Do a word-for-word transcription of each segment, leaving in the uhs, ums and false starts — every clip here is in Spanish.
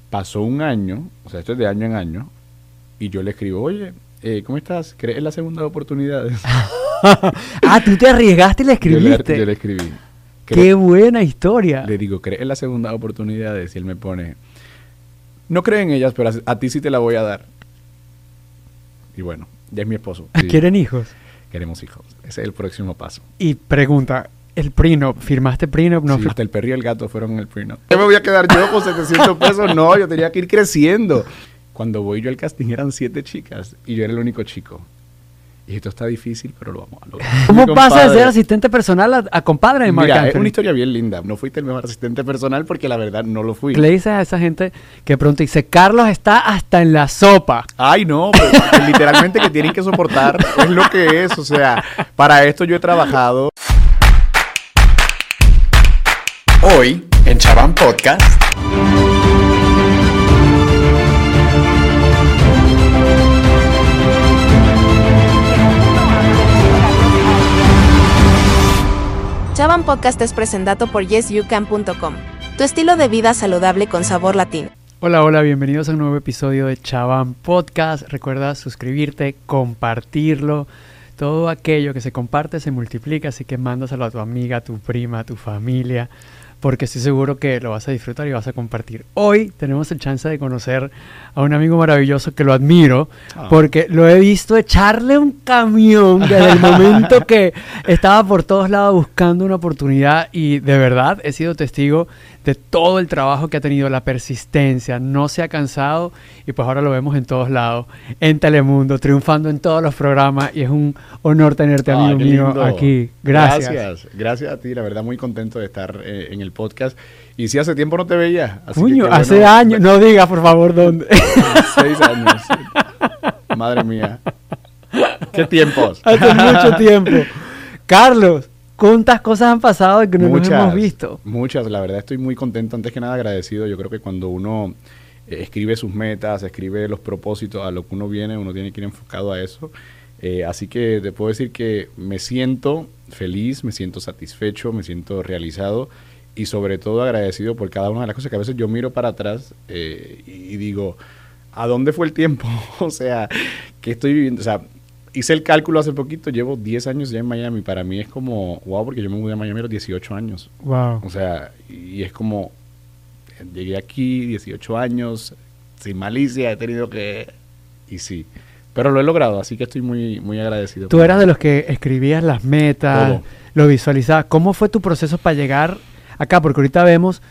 Pasó un año, o sea, esto es de año en año, y yo le escribo, oye, eh, ¿cómo estás? ¿Crees en la segunda oportunidad? Ah, tú te arriesgaste y le escribiste. Yo le, yo le escribí. ¡Qué buena historia! Le digo, ¿crees en la segunda oportunidad? Y él me pone, no creo en ellas, pero a, a ti sí te la voy a dar. Y bueno, ya es mi esposo. Sí, ¿quieren hijos? Queremos hijos. Ese es el próximo paso. Y pregunta, ¿el prenup? ¿Firmaste prenup? No, sí, fir- hasta el perro y el gato fueron en el prenup. ¿Qué me voy a quedar yo con setecientos pesos? No, yo tenía que ir creciendo. Cuando voy yo al casting eran siete chicas y yo era el único chico. Y esto está difícil, pero lo vamos a lograr. ¿Cómo pasa de ser asistente personal a, a compadre de Marc Mira, Anthony? es una historia bien linda. No fuiste el mejor asistente personal porque la verdad no lo fui. ¿Qué le dices a esa gente que pronto dice, Carlos está hasta en la sopa? Ay, no, pues, que literalmente que tienen que soportar es lo que es. O sea, para esto yo he trabajado. Hoy, en Chaván Podcast. Chaván Podcast es presentado por yes you can punto com, tu estilo de vida saludable con sabor latino. Hola, hola, bienvenidos a un nuevo episodio de Chaván Podcast. Recuerda suscribirte, compartirlo. Todo aquello que se comparte se multiplica, así que mándaselo a tu amiga, a tu prima, a tu familia, porque estoy seguro que lo vas a disfrutar y vas a compartir. Hoy tenemos el chance de conocer a un amigo maravilloso que lo admiro, oh. porque lo he visto echarle un camión desde el momento que estaba por todos lados buscando una oportunidad, y de verdad he sido testigo de todo el trabajo que ha tenido, la persistencia, no se ha cansado, y pues ahora lo vemos en todos lados, en Telemundo, triunfando en todos los programas, y es un honor tenerte, amigo ah, mío, lindo. Aquí. Gracias. Gracias, gracias a ti, la verdad muy contento de estar eh, en el podcast. Y si hace tiempo no te veía. Así Cuño, que, hace bueno, años, no digas por favor dónde. Seis años. Madre mía. ¿Qué tiempos? Hace mucho tiempo. Carlos, ¿cuántas cosas han pasado y que no muchas, nos hemos visto? Muchas, la verdad estoy muy contento, antes que nada agradecido. Yo creo que cuando uno eh, escribe sus metas, escribe los propósitos, a lo que uno viene, uno tiene que ir enfocado a eso. Eh, así que te puedo decir que me siento feliz, me siento satisfecho, me siento realizado y sobre todo agradecido por cada una de las cosas que a veces yo miro para atrás eh, y digo, ¿a dónde fue el tiempo? O sea, ¿qué estoy viviendo? O sea, hice el cálculo hace poquito, llevo diez años ya en Miami. Para mí es como, wow, porque yo me mudé a Miami a los dieciocho años. Wow. O sea, y es como, llegué aquí, dieciocho años, sin malicia, he tenido que... Y sí, pero lo he logrado, así que estoy muy, muy agradecido. Tú eras de los que escribías las metas, todo. Lo visualizabas. ¿Cómo fue tu proceso para llegar acá? Porque ahorita vemos,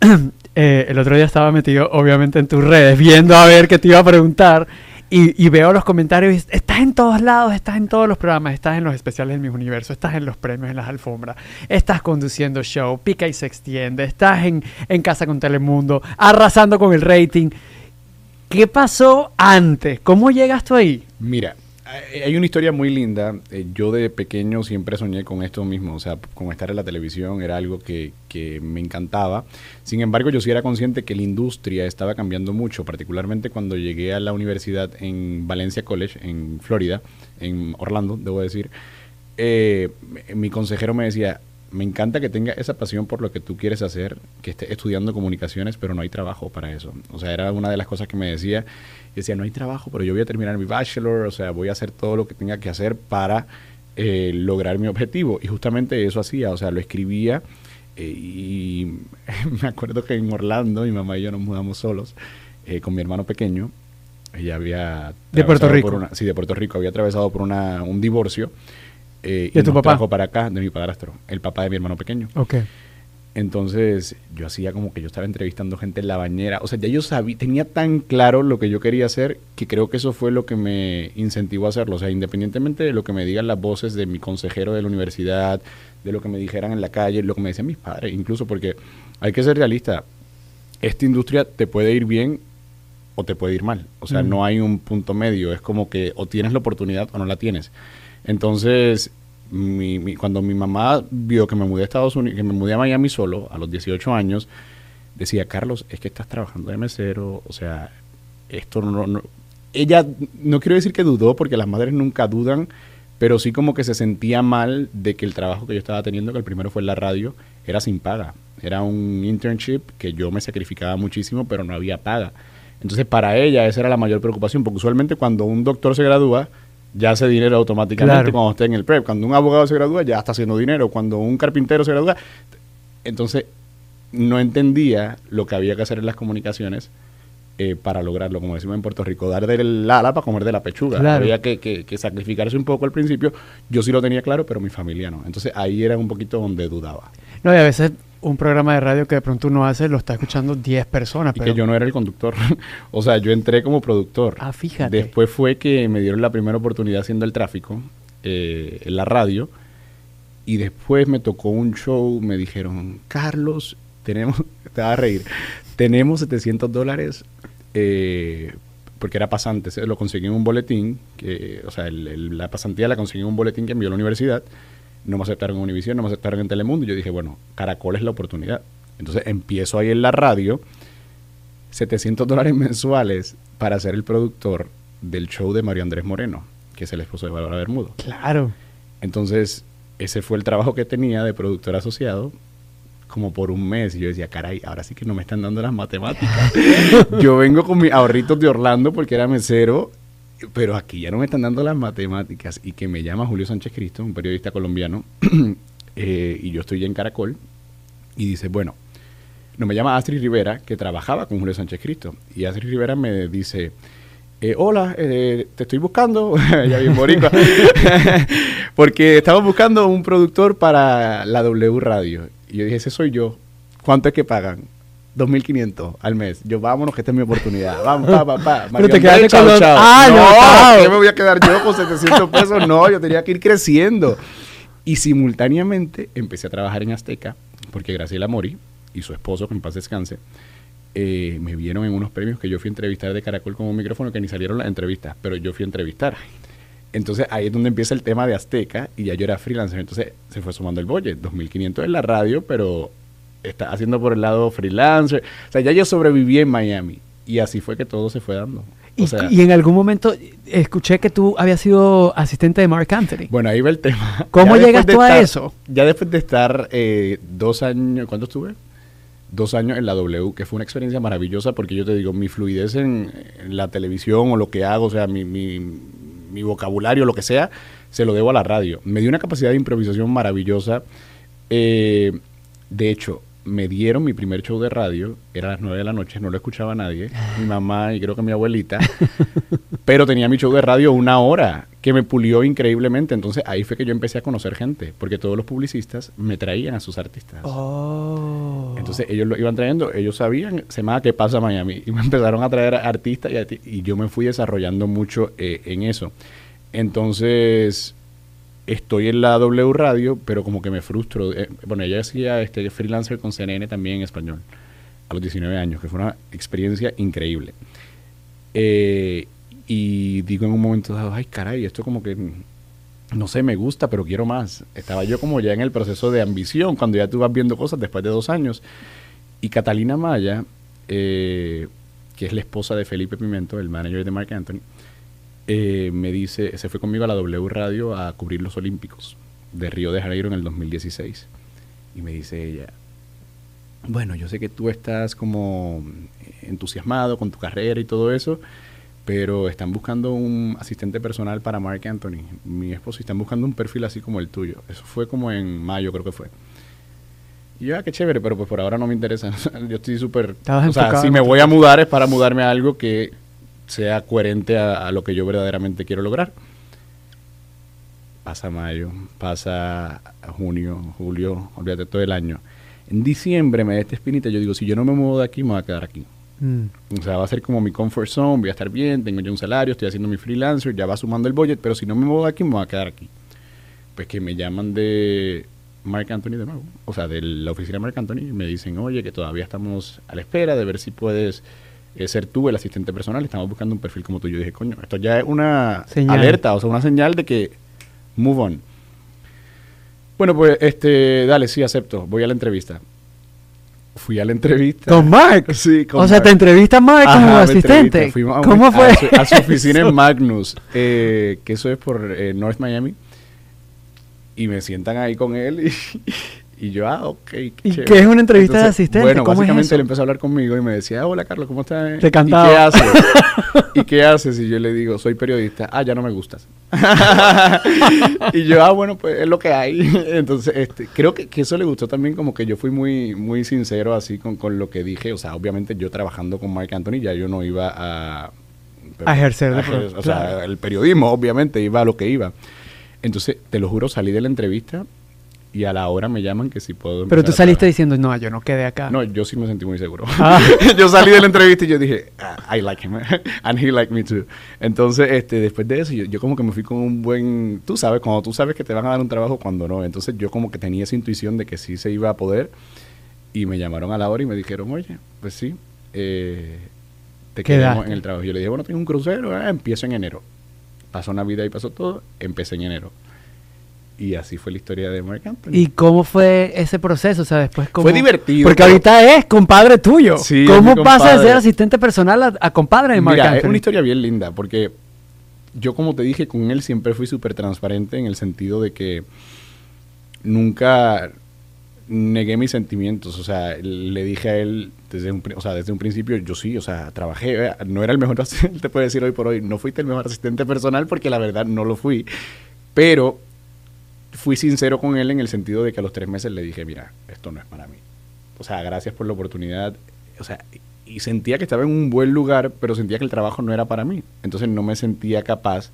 eh, el otro día estaba metido obviamente en tus redes, viendo a ver qué te iba a preguntar, y, y veo los comentarios, y estás en todos lados, estás en todos los programas, estás en los especiales de Mis Universo, estás en los premios, en las alfombras, estás conduciendo show, pica y se extiende, estás en, en Casa con Telemundo, arrasando con el rating. ¿Qué pasó antes? ¿Cómo llegas tú ahí? Mira, hay una historia muy linda. Yo de pequeño siempre soñé con esto mismo, o sea, con estar en la televisión era algo que, que me encantaba. Sin embargo, yo sí era consciente que la industria estaba cambiando mucho, particularmente cuando llegué a la universidad en Valencia College, en Florida, en Orlando, debo decir. Eh, mi consejero me decía, me encanta que tenga esa pasión por lo que tú quieres hacer, que estés estudiando comunicaciones, pero no hay trabajo para eso. O sea, era una de las cosas que me decía. Y decía, no hay trabajo, pero yo voy a terminar mi bachelor, o sea, voy a hacer todo lo que tenga que hacer para eh, lograr mi objetivo. Y justamente eso hacía, o sea, lo escribía. Eh, y me acuerdo que en Orlando, mi mamá y yo nos mudamos solos eh, con mi hermano pequeño. Ella había... ¿De Puerto Rico? Por una, sí, de Puerto Rico. Había atravesado por una, un divorcio. Eh, ¿De y tu nos papá? trajo para acá, de mi padrastro, el papá de mi hermano pequeño. Ok. Entonces, yo hacía como que yo estaba entrevistando gente en la bañera. O sea, ya yo sabía, tenía tan claro lo que yo quería hacer que creo que eso fue lo que me incentivó a hacerlo. O sea, independientemente de lo que me digan las voces de mi consejero de la universidad, de lo que me dijeran en la calle, lo que me decían mis padres, incluso porque hay que ser realista. Esta industria te puede ir bien o te puede ir mal. O sea, mm. no hay un punto medio. Es como que o tienes la oportunidad o no la tienes. Entonces, mi, mi, cuando mi mamá vio que me mudé a Estados Unidos, que me mudé a Miami solo, a los dieciocho años, decía, Carlos, es que estás trabajando de mesero, o sea, esto no, no... Ella, no quiero decir que dudó, porque las madres nunca dudan, pero sí como que se sentía mal de que el trabajo que yo estaba teniendo, que el primero fue en la radio, era sin paga. Era un internship que yo me sacrificaba muchísimo, pero no había paga. Entonces, para ella esa era la mayor preocupación, porque usualmente cuando un doctor se gradúa, ya hace dinero automáticamente Claro. cuando esté en el prep. Cuando un abogado se gradúa, ya está haciendo dinero. Cuando un carpintero se gradúa... Entonces, no entendía lo que había que hacer en las comunicaciones eh, para lograrlo, como decimos en Puerto Rico, dar del ala para comer de la pechuga. Claro. Había que, que, que sacrificarse un poco al principio. Yo sí lo tenía claro, pero mi familia no. Entonces, ahí era un poquito donde dudaba. No, y a veces un programa de radio que de pronto uno hace lo está escuchando diez personas. Y pero... que yo no era el conductor. O sea, yo entré como productor. Ah, fíjate. Después fue que me dieron la primera oportunidad haciendo el tráfico eh, en la radio. Y después me tocó un show. Me dijeron, Carlos, tenemos... Te vas a reír. Tenemos setecientos dólares... Eh, porque era pasante. Se lo conseguí en un boletín. Que, o sea, el, el, la pasantía la conseguí en un boletín que envió la universidad. No me aceptaron en Univision, no me aceptaron en Telemundo. Y yo dije, bueno, Caracol es la oportunidad. Entonces empiezo ahí en la radio, setecientos dólares mensuales para ser el productor del show de Mario Andrés Moreno, que es el esposo de Bárbara Bermudo. Claro. Entonces, ese fue el trabajo que tenía de productor asociado como por un mes. Y yo decía, caray, ahora sí que no me están dando las matemáticas. Yo vengo con mis ahorritos de Orlando porque era mesero, pero aquí ya no me están dando las matemáticas. Y que me llama Julio Sánchez Cristo, un periodista colombiano, eh, y yo estoy ya en Caracol, y dice, bueno, no, me llama Astrid Rivera, que trabajaba con Julio Sánchez Cristo, y Astrid Rivera me dice, eh, hola, eh, te estoy buscando, ya bien boricua, porque estamos buscando un productor para la W Radio. Y yo dije, ese soy yo. ¿Cuánto es que pagan? dos mil quinientos al mes. Yo, vámonos, que esta es mi oportunidad. Vamos, pa, pa, pa. Pero te Mario quedaste Andrés, con chao, los- chao. ¡Ah, no, no, chao! ¿qué me voy a quedar yo con setecientos pesos? No, yo tenía que ir creciendo. Y simultáneamente empecé a trabajar en Azteca, porque Graciela Mori y su esposo, que en paz descanse, eh, me vieron en unos premios que yo fui a entrevistar de Caracol con un micrófono que ni salieron las entrevistas, pero yo fui a entrevistar. Entonces ahí es donde empieza el tema de Azteca y ya yo era freelancer. Entonces se fue sumando el budget, dos mil quinientos en la radio, pero está haciendo por el lado freelancer. O sea, ya yo sobreviví en Miami y así fue que todo se fue dando. Y, O sea, y en algún momento escuché que tú habías sido asistente de Marc Anthony. bueno, ahí va el tema. ¿Cómo Ya llegas después de tú a estar- eso? Ya después de estar eh, dos años, ¿cuánto estuve? Dos años en la W, que fue una experiencia maravillosa porque yo te digo, mi fluidez en, en la televisión o lo que hago, o sea, mi, mi, mi vocabulario, lo que sea, se lo debo a la radio. Me dio una capacidad de improvisación maravillosa. Eh, de hecho, me dieron mi primer show de radio, era a las nueve de la noche, no lo escuchaba nadie, mi mamá y creo que mi abuelita, pero tenía mi show de radio una hora, que me pulió increíblemente. Entonces ahí fue que yo empecé a conocer gente, porque todos los publicistas me traían a sus artistas. Oh. Entonces ellos lo iban trayendo, ellos sabían, se llama ¿Qué pasa Miami? Y me empezaron a traer artistas y, arti- y yo me fui desarrollando mucho eh, en eso. Entonces estoy en la W Radio, pero como que me frustro. Eh, bueno, ella hacía este freelancer con C N N también en español, a los diecinueve años, que fue una experiencia increíble. Eh, y digo en un momento dado, ay caray, esto como que, no sé, me gusta, pero quiero más. Estaba yo como ya en el proceso de ambición, cuando ya tú vas viendo cosas después de dos años. Y Catalina Maya, eh, que es la esposa de Felipe Pimento, el manager de Marc Anthony, eh, me dice, se fue conmigo a la W Radio a cubrir los Olímpicos de Río de Janeiro en el dos mil dieciséis. Y me dice ella, bueno, yo sé que tú estás como entusiasmado con tu carrera y todo eso, pero están buscando un asistente personal para Marc Anthony, mi esposo, y están buscando un perfil así como el tuyo. Eso fue como en mayo, creo que fue. Y yo, ah, qué chévere, pero pues por ahora no me interesa. Yo estoy súper... Estabas O sea, enfocado si en me otra voy a mudar es para mudarme a algo que sea coherente a, a lo que yo verdaderamente quiero lograr. Pasa mayo, pasa junio, julio, olvídate, todo el año. En diciembre me da esta espinita, yo digo, si yo no me muevo de aquí, me voy a quedar aquí. Mm. O sea, va a ser como mi comfort zone, voy a estar bien, tengo ya un salario, estoy haciendo mi freelancer, ya va sumando el budget, pero si no me muevo de aquí, me voy a quedar aquí. Pues que me llaman de Marc Anthony de nuevo, o sea, de la oficina de Marc Anthony, y me dicen, oye, que todavía estamos a la espera de ver si puedes eh, ser tú el asistente personal, estamos buscando un perfil como tú. Yo dije, coño, esto ya es una Señal. alerta, o sea, una señal de que move on. Bueno, pues, este, dale, sí, acepto, voy a la entrevista. Fui a la entrevista. ¿Con Marc? Sí, con O sea, Marc. te entrevista Marc como Ajá, me asistente. entrevista. Fuimos a un- ¿Cómo fue? A su, a su oficina en Magnus, eh, que eso es por eh, North Miami. Y me sientan ahí con él y, Y yo, ah, ok. Qué ¿Y chévere. qué es una entrevista Entonces, de asistente? Bueno, ¿Cómo es básicamente eso? él empezó a hablar conmigo y me decía, hola Carlos, ¿cómo estás? Te ¿Y cantaba. qué haces? ¿Y qué haces? Y yo le digo, soy periodista. Ah, ya no me gustas. Y yo, ah, bueno, pues es lo que hay. Entonces, este, creo que, que eso le gustó también, como que yo fui muy, muy sincero así con, con lo que dije. O sea, obviamente yo trabajando con Marc Anthony ya yo no iba a... A ejercer de a ejer- pro- O claro. sea, el periodismo, obviamente, iba a lo que iba. Entonces, te lo juro, salí de la entrevista y a la hora me llaman que si puedo Pero empezar tú a saliste trabajar. diciendo, no, yo no quedé acá. No, yo sí me sentí muy seguro. Ah. Yo salí de la entrevista y yo dije, ah, I like him, and he like me too. Entonces, este, después de eso, yo, yo como que me fui con un buen... Tú sabes, cuando tú sabes que te van a dar un trabajo, cuando no. Entonces, yo como que tenía esa intuición de que sí se iba a poder. Y me llamaron a la hora y me dijeron, oye, pues sí, eh, te quedamos Quedaste. en el trabajo. Yo le dije, bueno, tengo un crucero, ah, empiezo en enero. Pasó Navidad y pasó todo, empecé en enero. Y así fue la historia de Marc Anthony. ¿Y cómo fue ese proceso? O sea, después cómo... Fue divertido, Porque pero- ahorita es compadre tuyo. Sí, es ¿Cómo mi pasa de compadre. ser asistente personal a, a compadre de Marc Mira, Anthony? es una historia bien linda, porque yo, como te dije, con él siempre fui súper transparente en el sentido de que nunca negué mis sentimientos. O sea, le dije a él desde un, pri- o sea, desde un principio, yo sí, o sea, trabajé, eh, no era el mejor asistente, te puedo decir hoy por hoy, no fuiste el mejor asistente personal porque la verdad no lo fui, pero fui sincero con él en el sentido de que a los tres meses le dije, mira, esto no es para mí. O sea, gracias por la oportunidad. O sea, y sentía que estaba en un buen lugar, pero sentía que el trabajo no era para mí. Entonces no me sentía capaz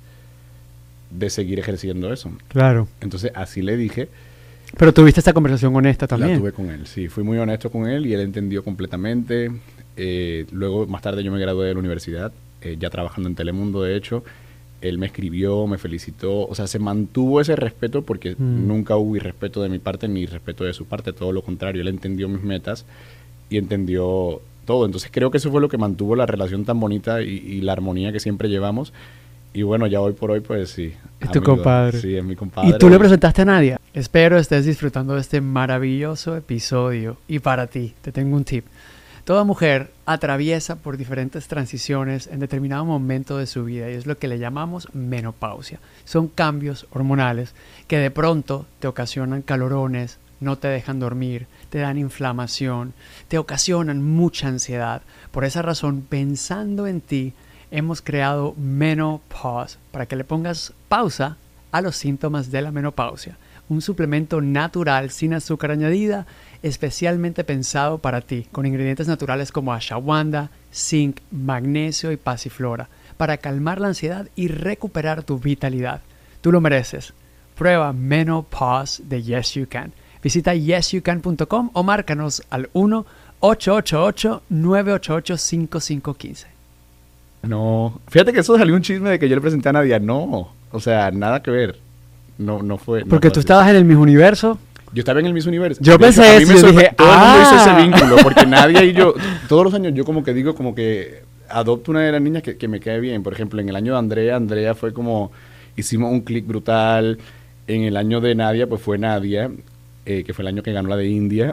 de seguir ejerciendo eso. Claro. Entonces así le dije, Pero tuviste esta conversación honesta también. la tuve con él. Sí, fui muy honesto con él y él entendió completamente. Eh, luego, más tarde, yo me gradué de la universidad, eh, ya trabajando en Telemundo, de hecho. Él me escribió, me felicitó. O sea, se mantuvo ese respeto porque Mm. nunca hubo irrespeto de mi parte ni irrespeto de su parte. Todo lo contrario, él entendió mis metas y entendió todo. Entonces creo que eso fue lo que mantuvo la relación tan bonita y, y la armonía que siempre llevamos. Y bueno, ya hoy por hoy, pues sí. Es tu amigo. compadre. Sí, es mi compadre. ¿Y tú le presentaste a Nadia? Espero estés disfrutando de este maravilloso episodio. Y para ti, te tengo un tip. Toda mujer atraviesa por diferentes transiciones en determinado momento de su vida y es lo que le llamamos menopausia. Son cambios hormonales que de pronto te ocasionan calorones, no te dejan dormir, te dan inflamación, te ocasionan mucha ansiedad. Por esa razón, pensando en ti, hemos creado Menopause para que le pongas pausa a los síntomas de la menopausia. Un suplemento natural sin azúcar añadida, especialmente pensado para ti, con ingredientes naturales como ashwagandha, zinc, magnesio y pasiflora, para calmar la ansiedad y recuperar tu vitalidad. Tú lo mereces. Prueba Menopause de Yes You Can. Visita yes you can punto com o márcanos al uno ocho ocho ocho nueve ocho ocho cinco cinco uno cinco. No, fíjate que eso salió un chisme de que yo le presenté a Nadia. No, o sea, nada que ver. No, no fue. no Porque fue tú así. estabas en el Miss Universo. Yo estaba en el Miss Universo. Yo De pensé a mí eso, me yo sorpre- dije, todo el mundo hizo ese ah. vínculo, porque Nadia y yo, todos los años yo como que digo, como que adopto una de las niñas que, que me cae bien. Por ejemplo, en el año de Andrea, Andrea fue como, hicimos un clic brutal. En el año de Nadia, pues fue Nadia, eh, que fue el año que ganó la de India.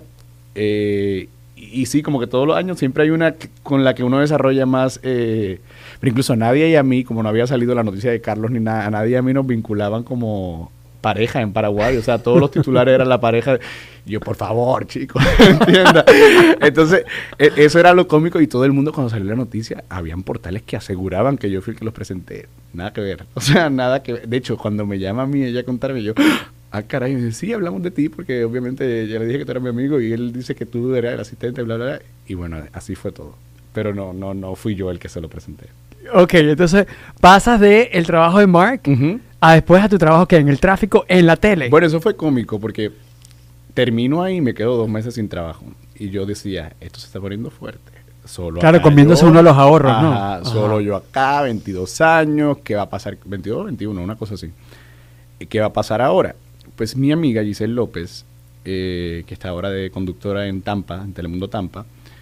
Eh, y, y sí, como que todos los años siempre hay una que- con la que uno desarrolla más. Eh, pero incluso a Nadia y a mí, como no había salido la noticia de Carlos ni nada, a Nadia y a mí nos vinculaban como pareja en Paraguay. O sea, todos los titulares eran la pareja. Y yo, por favor, chicos, entienda. Entonces, e- eso era lo cómico y todo el mundo cuando salió la noticia, habían portales que aseguraban que yo fui el que los presenté. Nada que ver. O sea, nada que ver. De hecho, cuando me llama a mí ella a contarme, yo, ah, caray, me dice, sí, hablamos de ti porque obviamente ya le dije que tú eras mi amigo y él dice que tú eras el asistente, bla, bla, bla. Y bueno, así fue todo. Pero no, no, no fui yo el que se lo presenté. Ok, entonces pasas de el trabajo de Mark Ujú. a después a tu trabajo que en el tráfico en la tele. Bueno, eso fue cómico porque termino ahí y me quedo dos meses sin trabajo. Y yo decía, esto se está poniendo fuerte. Solo Claro, acá comiéndose yo, uno de los ahorros, ¿no? ajá, Ajá. Solo yo acá, veintidós años, ¿qué va a pasar? veintidós, veintiuno, una cosa así. ¿Y ¿Qué va a pasar ahora? Pues mi amiga Giselle López, eh, que está ahora de conductora en Tampa, en Telemundo Tampa,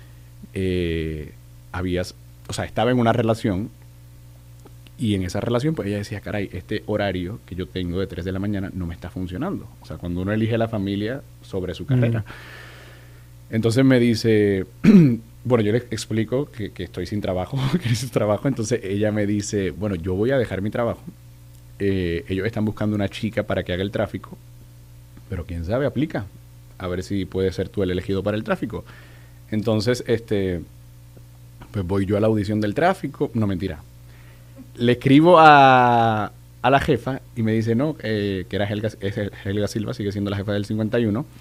eh, había, o sea, estaba en una relación y en esa relación pues ella decía, caray, este horario que yo tengo de tres de la mañana no me está funcionando. O sea, cuando uno elige la familia sobre su carrera. Entonces me dice, bueno, yo le explico que, que estoy sin trabajo, que necesito trabajo. Entonces ella me dice, bueno, yo voy a dejar mi trabajo. Eh, ellos están buscando una chica para que haga el tráfico, pero quién sabe, aplica. a ver si puedes ser tú el elegido para el tráfico. Entonces, este, pues voy yo a la audición del tráfico, no, mentira. Le escribo a, a la jefa y me dice, no, eh, que era Helga, es Helga Silva, sigue siendo la jefa del cincuenta y uno,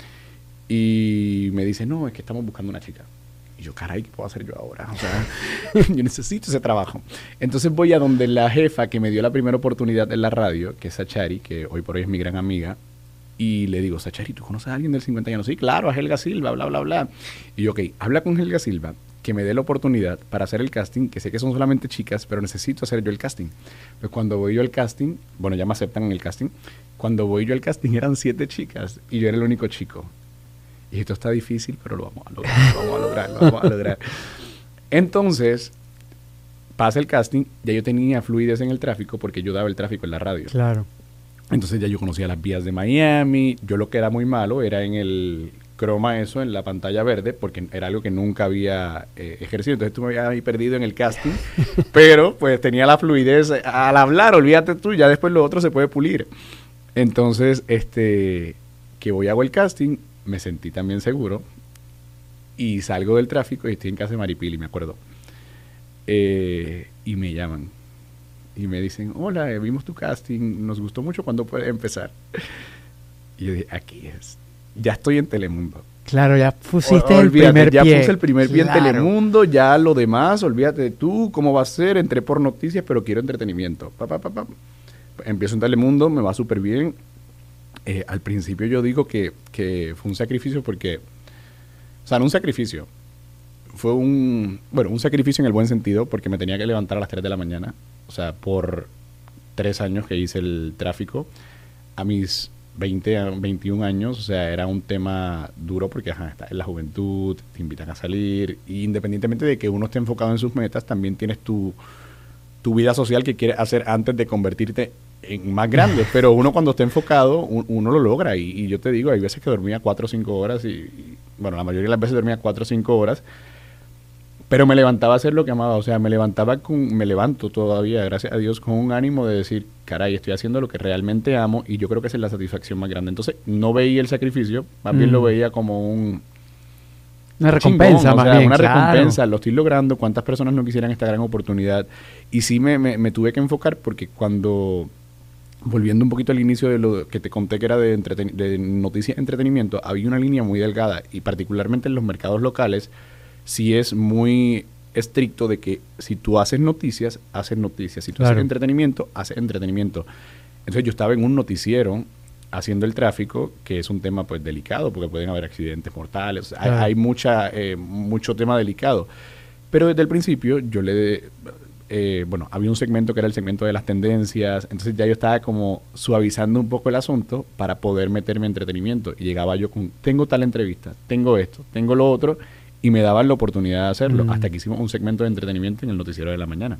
y me dice, no, es que estamos buscando una chica. Y yo, caray, ¿qué puedo hacer yo ahora? O sea, yo necesito ese trabajo. Entonces voy a donde la jefa que me dio la primera oportunidad en la radio, que es Sachari, que hoy por hoy es mi gran amiga, y le digo, Sachari, ¿tú conoces a alguien del cincuenta y uno? Sí, claro, a Helga Silva, bla, bla, bla. Y yo, ok, habla con Helga Silva, que me dé la oportunidad para hacer el casting, que sé que son solamente chicas, pero necesito hacer yo el casting. Pues cuando voy yo al casting, bueno, ya me aceptan en el casting, cuando voy yo al casting eran siete chicas y yo era el único chico. Y esto está difícil, pero lo vamos a lograr, lo vamos a lograr, lo vamos a lograr. Entonces, pasa el casting, ya yo tenía fluidez en el tráfico porque yo daba el tráfico en la radio. Claro. Entonces ya yo conocía las vías de Miami, yo lo que era muy malo era en el croma eso, en la pantalla verde, porque era algo que nunca había eh, ejercido, entonces tú me habías ahí perdido en el casting, pero pues tenía la fluidez al hablar, olvídate tú, ya después lo otro se puede pulir. Entonces, este, que voy hago el casting, me sentí también seguro, y salgo del tráfico y estoy en casa de Maripili, me acuerdo, eh, y me llaman. Y me dicen, hola, eh, vimos tu casting, nos gustó mucho, ¿cuándo puede empezar? Y yo dije, aquí es. Ya estoy en Telemundo. Claro, ya pusiste o, el olvídate, primer ya pie. puse el primer pie Claro. en Telemundo, ya lo demás, olvídate de tú, cómo va a ser, entré por noticias, pero quiero entretenimiento. Pa, pa, pa, pa. Empiezo en Telemundo, me va súper bien. Eh, al principio yo digo que, que fue un sacrificio porque, o sea, no un sacrificio, fue un, bueno, un sacrificio en el buen sentido, porque me tenía que levantar a las tres de la mañana. O sea, por tres años que hice el tráfico, a mis veinte, veintiún años, o sea, era un tema duro porque ajá, estás en la juventud, te invitan a salir, y independientemente de que uno esté enfocado en sus metas, también tienes tu, tu vida social que quieres hacer antes de convertirte en más grande. Pero uno cuando está enfocado, un, uno lo logra, y, y yo te digo, hay veces que dormía cuatro o cinco horas, y, y bueno, la mayoría de las veces dormía cuatro o cinco horas, pero me levantaba a hacer lo que amaba, o sea, me levantaba con, me levanto todavía, gracias a Dios, con un ánimo de decir, caray, estoy haciendo lo que realmente amo, y yo creo que esa es la satisfacción más grande. Entonces, no veía el sacrificio, más mm. bien lo veía como un... Una recompensa, chingón, más o sea, bien, una claro. recompensa, lo estoy logrando, cuántas personas no quisieran esta gran oportunidad. Y sí me, me, me tuve que enfocar porque cuando, volviendo un poquito al inicio de lo que te conté que era de, entreten de noticias y entretenimiento, había una línea muy delgada, y particularmente en los mercados locales, sí es muy estricto de que si tú haces noticias, haces noticias. Si tú Claro. haces entretenimiento, haces entretenimiento. Entonces yo estaba en un noticiero haciendo el tráfico, que es un tema pues delicado, porque pueden haber accidentes mortales. O sea, Claro. hay, hay mucha, eh, mucho tema delicado. Pero desde el principio yo le... Eh, bueno, había un segmento que era el segmento de las tendencias, entonces ya yo estaba como suavizando un poco el asunto para poder meterme en entretenimiento. Y llegaba yo con, tengo tal entrevista, tengo esto, tengo lo otro, y me daban la oportunidad de hacerlo, mm. hasta que hicimos un segmento de entretenimiento en el noticiero de la mañana.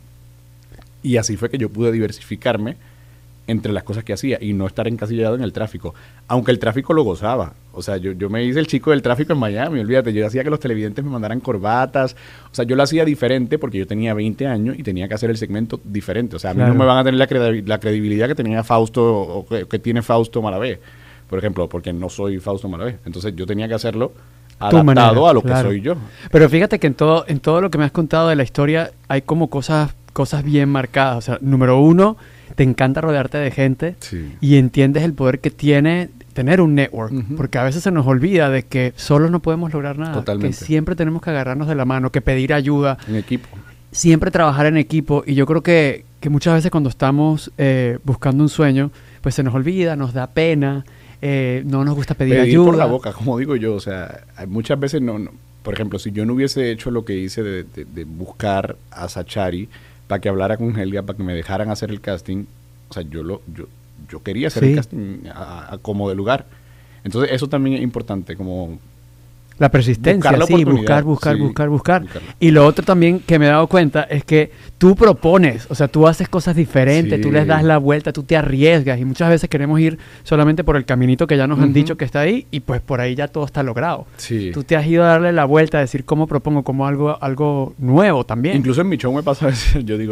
Y así fue que yo pude diversificarme entre las cosas que hacía y no estar encasillado en el tráfico. Aunque el tráfico lo gozaba. O sea, yo, yo me hice el chico del tráfico en Miami, olvídate. Yo hacía que los televidentes me mandaran corbatas. O sea, yo lo hacía diferente porque yo tenía veinte años y tenía que hacer el segmento diferente. O sea, a mí claro. no me van a tener la, credi la credibilidad que tenía Fausto o que, que tiene Fausto Malavé, por ejemplo, porque no soy Fausto Malavé. Entonces yo tenía que hacerlo adaptado manera, a lo claro. que soy yo. Pero fíjate que en todo, en todo lo que me has contado de la historia hay como cosas, cosas bien marcadas. O sea, número uno, te encanta rodearte de gente sí. y entiendes el poder que tiene tener un network. Uh-huh. Porque a veces se nos olvida de que solos no podemos lograr nada. Totalmente. Que siempre tenemos que agarrarnos de la mano, que pedir ayuda. En equipo. Siempre trabajar en equipo. Y yo creo que, que muchas veces cuando estamos eh, buscando un sueño, pues se nos olvida, nos da pena. Eh, no nos gusta pedir, pedir ayuda. por la boca, como digo yo, o sea, muchas veces no, no, por ejemplo, si yo no hubiese hecho lo que hice de, de, de buscar a Sachari para que hablara con Helga, para que me dejaran hacer el casting, o sea, yo lo, yo, yo quería hacer sí. el casting a, a como de lugar. Entonces eso también es importante, como la persistencia, buscar la sí, buscar, buscar, sí, buscar, buscar. buscarla. Y lo otro también que me he dado cuenta es que tú propones, o sea, tú haces cosas diferentes, sí. tú les das la vuelta, tú te arriesgas y muchas veces queremos ir solamente por el caminito que ya nos uh-huh. han dicho que está ahí y pues por ahí ya todo está logrado. Sí. Tú te has ido a darle la vuelta, a decir cómo propongo, como algo, algo nuevo también. Incluso en mi show me pasa a veces, yo digo,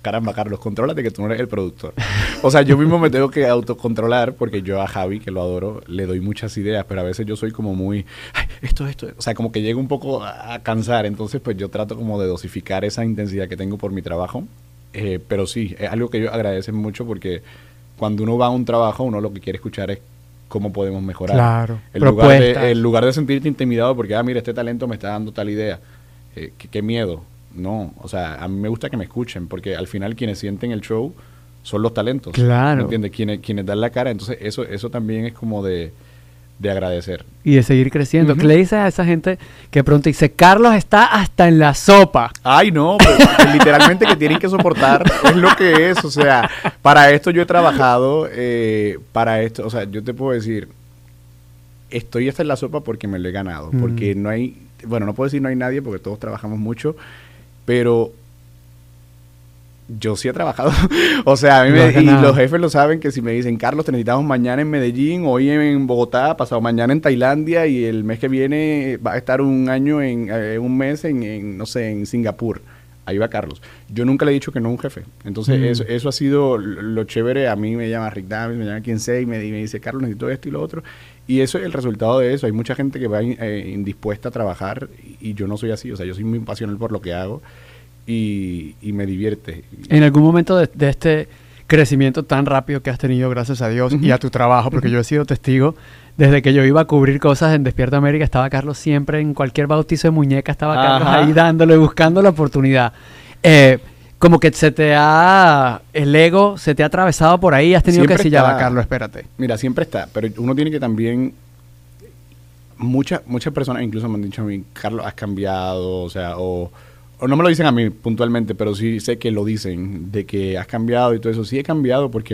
caramba, Carlos, contrólate que tú no eres el productor. O sea, yo mismo me tengo que autocontrolar porque yo a Javi, que lo adoro, le doy muchas ideas, pero a veces yo soy como muy, ay, esto, esto, o sea, como que llego un poco a, a cansar, entonces pues yo trato como de dosificar esa intensidad que tengo por mi trabajo, eh, pero sí, es algo que ellos agradecen mucho porque cuando uno va a un trabajo, uno lo que quiere escuchar es cómo podemos mejorar. Claro, en lugar de, en lugar de sentirte intimidado porque, ah, mira, este talento me está dando tal idea, eh, qué, qué miedo. No, o sea, a mí me gusta que me escuchen, porque al final quienes sienten el show son los talentos. Claro. ¿Me entiendes? Quienes, quienes dan la cara, entonces eso eso también es como de, de agradecer. Y de seguir creciendo. Uh-huh. ¿Qué le dices a esa gente que pronto dice, Carlos está hasta en la sopa? Ay, no, pues, pues, literalmente que tienen que soportar es lo que es, o sea, para esto yo he trabajado, eh, para esto, o sea, yo te puedo decir, estoy hasta en la sopa porque me lo he ganado, uh-huh. porque no hay, bueno, no puedo decir no hay nadie porque todos trabajamos mucho, pero yo sí he trabajado. O sea, a mí me, y los jefes lo saben que si me dicen, Carlos, te necesitamos mañana en Medellín, hoy en Bogotá, pasado mañana en Tailandia y el mes que viene va a estar un año, en eh, un mes en, en, no sé, en Singapur. Ahí va Carlos. Yo nunca le he dicho que no a un jefe. Entonces, mm. eso, eso ha sido lo chévere. A mí me llama Rick Davis, me llama quien sea y me, y me dice, Carlos, necesito esto y lo otro. Y eso es el resultado de eso. Hay mucha gente que va eh, indispuesta a trabajar y, y yo no soy así. O sea, yo soy muy pasional por lo que hago y, y me divierte. En algún momento de, de este crecimiento tan rápido que has tenido, gracias a Dios, uh-huh. y a tu trabajo, porque uh-huh. yo he sido testigo, desde que yo iba a cubrir cosas en Despierta América, estaba Carlos siempre, en cualquier bautizo de muñeca, estaba Carlos Ajá. ahí dándole, buscando la oportunidad. Eh, como que se te ha, el ego se te ha atravesado por ahí, has tenido siempre que decir, ya va, Carlos, espérate. Mira, siempre está, pero uno tiene que también, muchas muchas personas incluso me han dicho a mí, Carlos, has cambiado, o sea, o, o no me lo dicen a mí puntualmente, pero sí sé que lo dicen, de que has cambiado y todo eso. Sí he cambiado porque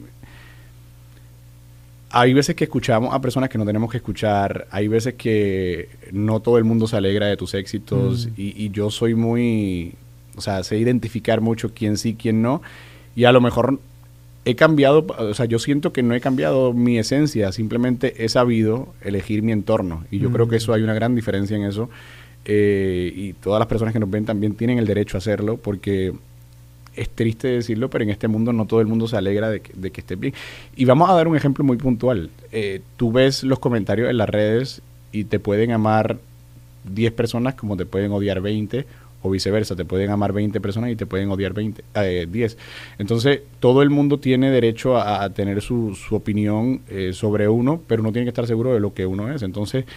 hay veces que escuchamos a personas que no tenemos que escuchar, hay veces que no todo el mundo se alegra de tus éxitos, mm. y, y yo soy muy... O sea, sé identificar mucho quién sí, quién no. Y a lo mejor he cambiado, o sea, yo siento que no he cambiado mi esencia, simplemente he sabido elegir mi entorno. Y yo mm. creo que eso hay una gran diferencia en eso. Eh, y todas las personas que nos ven también tienen el derecho a hacerlo, porque es triste decirlo, pero en este mundo no todo el mundo se alegra de que, de que estés bien. Y vamos a dar un ejemplo muy puntual. Eh, tú ves los comentarios en las redes y te pueden amar diez personas como te pueden odiar veinte, o viceversa, te pueden amar veinte personas y te pueden odiar veinte, eh, diez. Entonces, todo el mundo tiene derecho a, a tener su, su opinión eh, sobre uno, pero uno tiene que estar seguro de lo que uno es. Entonces,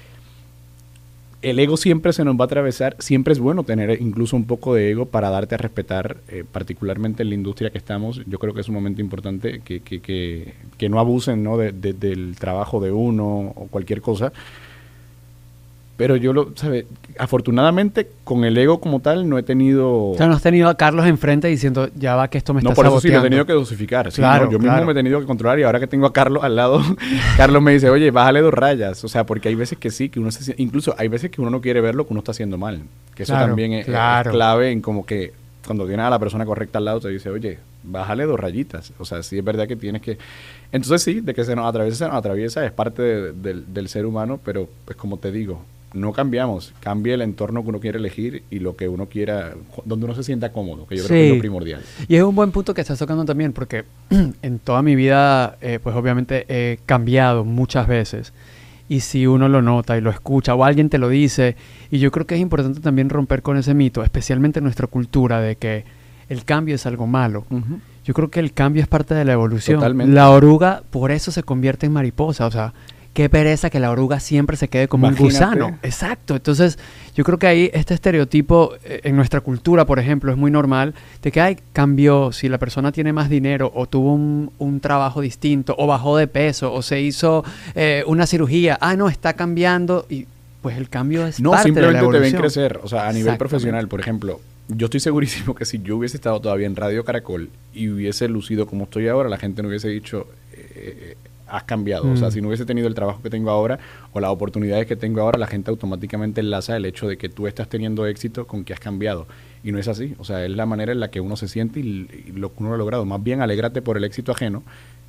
el ego siempre se nos va a atravesar. Siempre es bueno tener incluso un poco de ego para darte a respetar, eh, particularmente en la industria que estamos. Yo creo que es un momento importante que, que, que, que no abusen, ¿no? De, de, del trabajo de uno o cualquier cosa. Pero yo lo, ¿sabes? Afortunadamente, con el ego como tal, no he tenido... O sea, no has tenido a Carlos enfrente diciendo, ya va que esto me está saboteando. No, por eso sí, lo he tenido que dosificar. Sí, claro, no, yo claro. mismo me he tenido que controlar y ahora que tengo a Carlos al lado, Carlos me dice, oye, bájale dos rayas. O sea, porque hay veces que sí, que uno se... Incluso hay veces que uno no quiere ver lo que uno está haciendo mal. Que eso claro, también es, claro. es clave en como que cuando tienes a la persona correcta al lado te dice, oye, bájale dos rayitas. O sea, sí es verdad que tienes que... Entonces sí, de que se nos atraviesa, se nos atraviesa, es parte de, de, del ser humano, pero pues como te digo... No cambiamos, cambia el entorno que uno quiere elegir y lo que uno quiera, donde uno se sienta cómodo, que yo sí. creo que es lo primordial. Y es un buen punto que estás tocando también, porque en toda mi vida, eh, pues obviamente he cambiado muchas veces. Y si uno lo nota y lo escucha o alguien te lo dice, y yo creo que es importante también romper con ese mito, especialmente en nuestra cultura, de que el cambio es algo malo. Uh-huh. Yo creo que el cambio es parte de la evolución. Totalmente. La oruga, por eso se convierte en mariposa, o sea... Qué pereza que la oruga siempre se quede como Imagínate. un gusano. Exacto. Entonces, yo creo que ahí este estereotipo eh, en nuestra cultura, por ejemplo, es muy normal de que ay, cambió, si la persona tiene más dinero o tuvo un, un trabajo distinto o bajó de peso o se hizo eh, una cirugía. Ah, no, está cambiando y pues el cambio es no, parte de la evolución. No, simplemente te ven crecer. O sea, a nivel profesional, por ejemplo, yo estoy segurísimo que si yo hubiese estado todavía en Radio Caracol y hubiese lucido como estoy ahora, la gente no hubiese dicho... Eh, has cambiado, mm. o sea, si no hubiese tenido el trabajo que tengo ahora o las oportunidades que tengo ahora, la gente automáticamente enlaza el hecho de que tú estás teniendo éxito con que has cambiado, y no es así, o sea, es la manera en la que uno se siente y, y lo que uno ha logrado. Más bien, alégrate por el éxito ajeno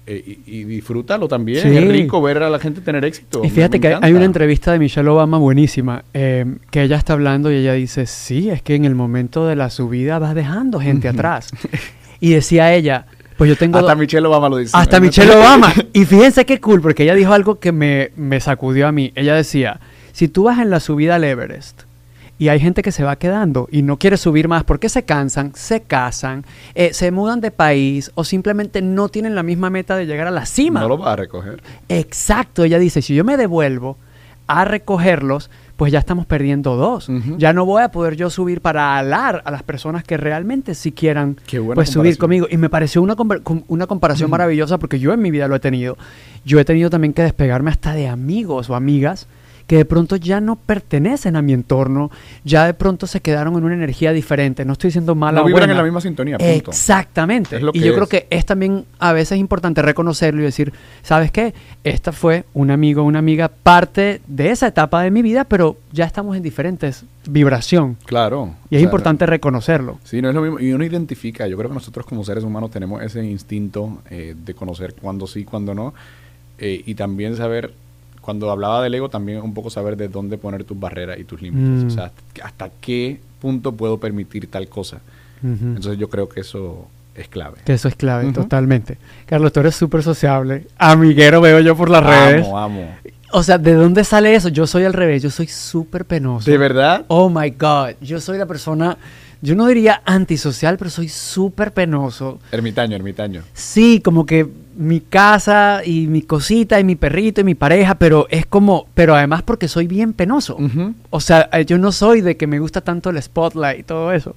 Eh, y, y disfrútalo también. Sí. Es rico ver a la gente tener éxito. Y fíjate Me- me que encanta. hay una entrevista de Michelle Obama buenísima, eh, que ella está hablando y ella dice, sí, es que en el momento de la subida vas dejando gente atrás. Y decía ella, pues yo tengo... Hasta do- Michelle Obama lo dice. Hasta Michelle Obama. Y fíjense qué cool, porque ella dijo algo que me, me sacudió a mí. Ella decía, si tú vas en la subida al Everest y hay gente que se va quedando y no quiere subir más porque se cansan, se casan, eh, se mudan de país o simplemente no tienen la misma meta de llegar a la cima. No lo va a recoger. Exacto, ella dice, si yo me devuelvo a recogerlos, pues ya estamos perdiendo dos. Ujú. Ya no voy a poder yo subir para alar a las personas que realmente sí quieran Qué buena pues, subir comparación. conmigo. Y me pareció una, conver- com- una comparación maravillosa porque yo en mi vida lo he tenido. Yo he tenido también que despegarme hasta de amigos o amigas que de pronto ya no pertenecen a mi entorno, ya de pronto se quedaron en una energía diferente. No estoy diciendo mala No o vibran buena. en la misma sintonía, punto. Exactamente. Es lo Y que yo creo es. que es también a veces importante reconocerlo y decir, ¿sabes qué? Esta fue un amigo, una amiga, parte de esa etapa de mi vida, pero ya estamos en diferentes vibración. Claro. Y es O sea, importante reconocerlo. Sí, no es lo mismo. Y uno identifica. Yo creo que nosotros como seres humanos tenemos ese instinto eh, de conocer cuándo sí, cuándo no. Eh, y también saber, cuando hablaba del ego, también un poco saber de dónde poner tus barreras y tus límites. Mm. O sea, hasta, hasta qué punto puedo permitir tal cosa. Ujú. Entonces yo creo que eso es clave. Que eso es clave, Ujú. totalmente. Carlos, tú eres súper sociable. Amiguero veo yo por las redes. Amo, amo. O sea, ¿de dónde sale eso? Yo soy al revés, yo soy súper penoso. ¿De verdad? Oh my God, yo soy la persona, yo no diría antisocial, pero soy súper penoso. Ermitaño, ermitaño. Sí, como que mi casa y mi cosita y mi perrito y mi pareja, pero es como, pero además porque soy bien penoso. Ujú. O sea, eh, yo no soy de que me gusta tanto el spotlight y todo eso.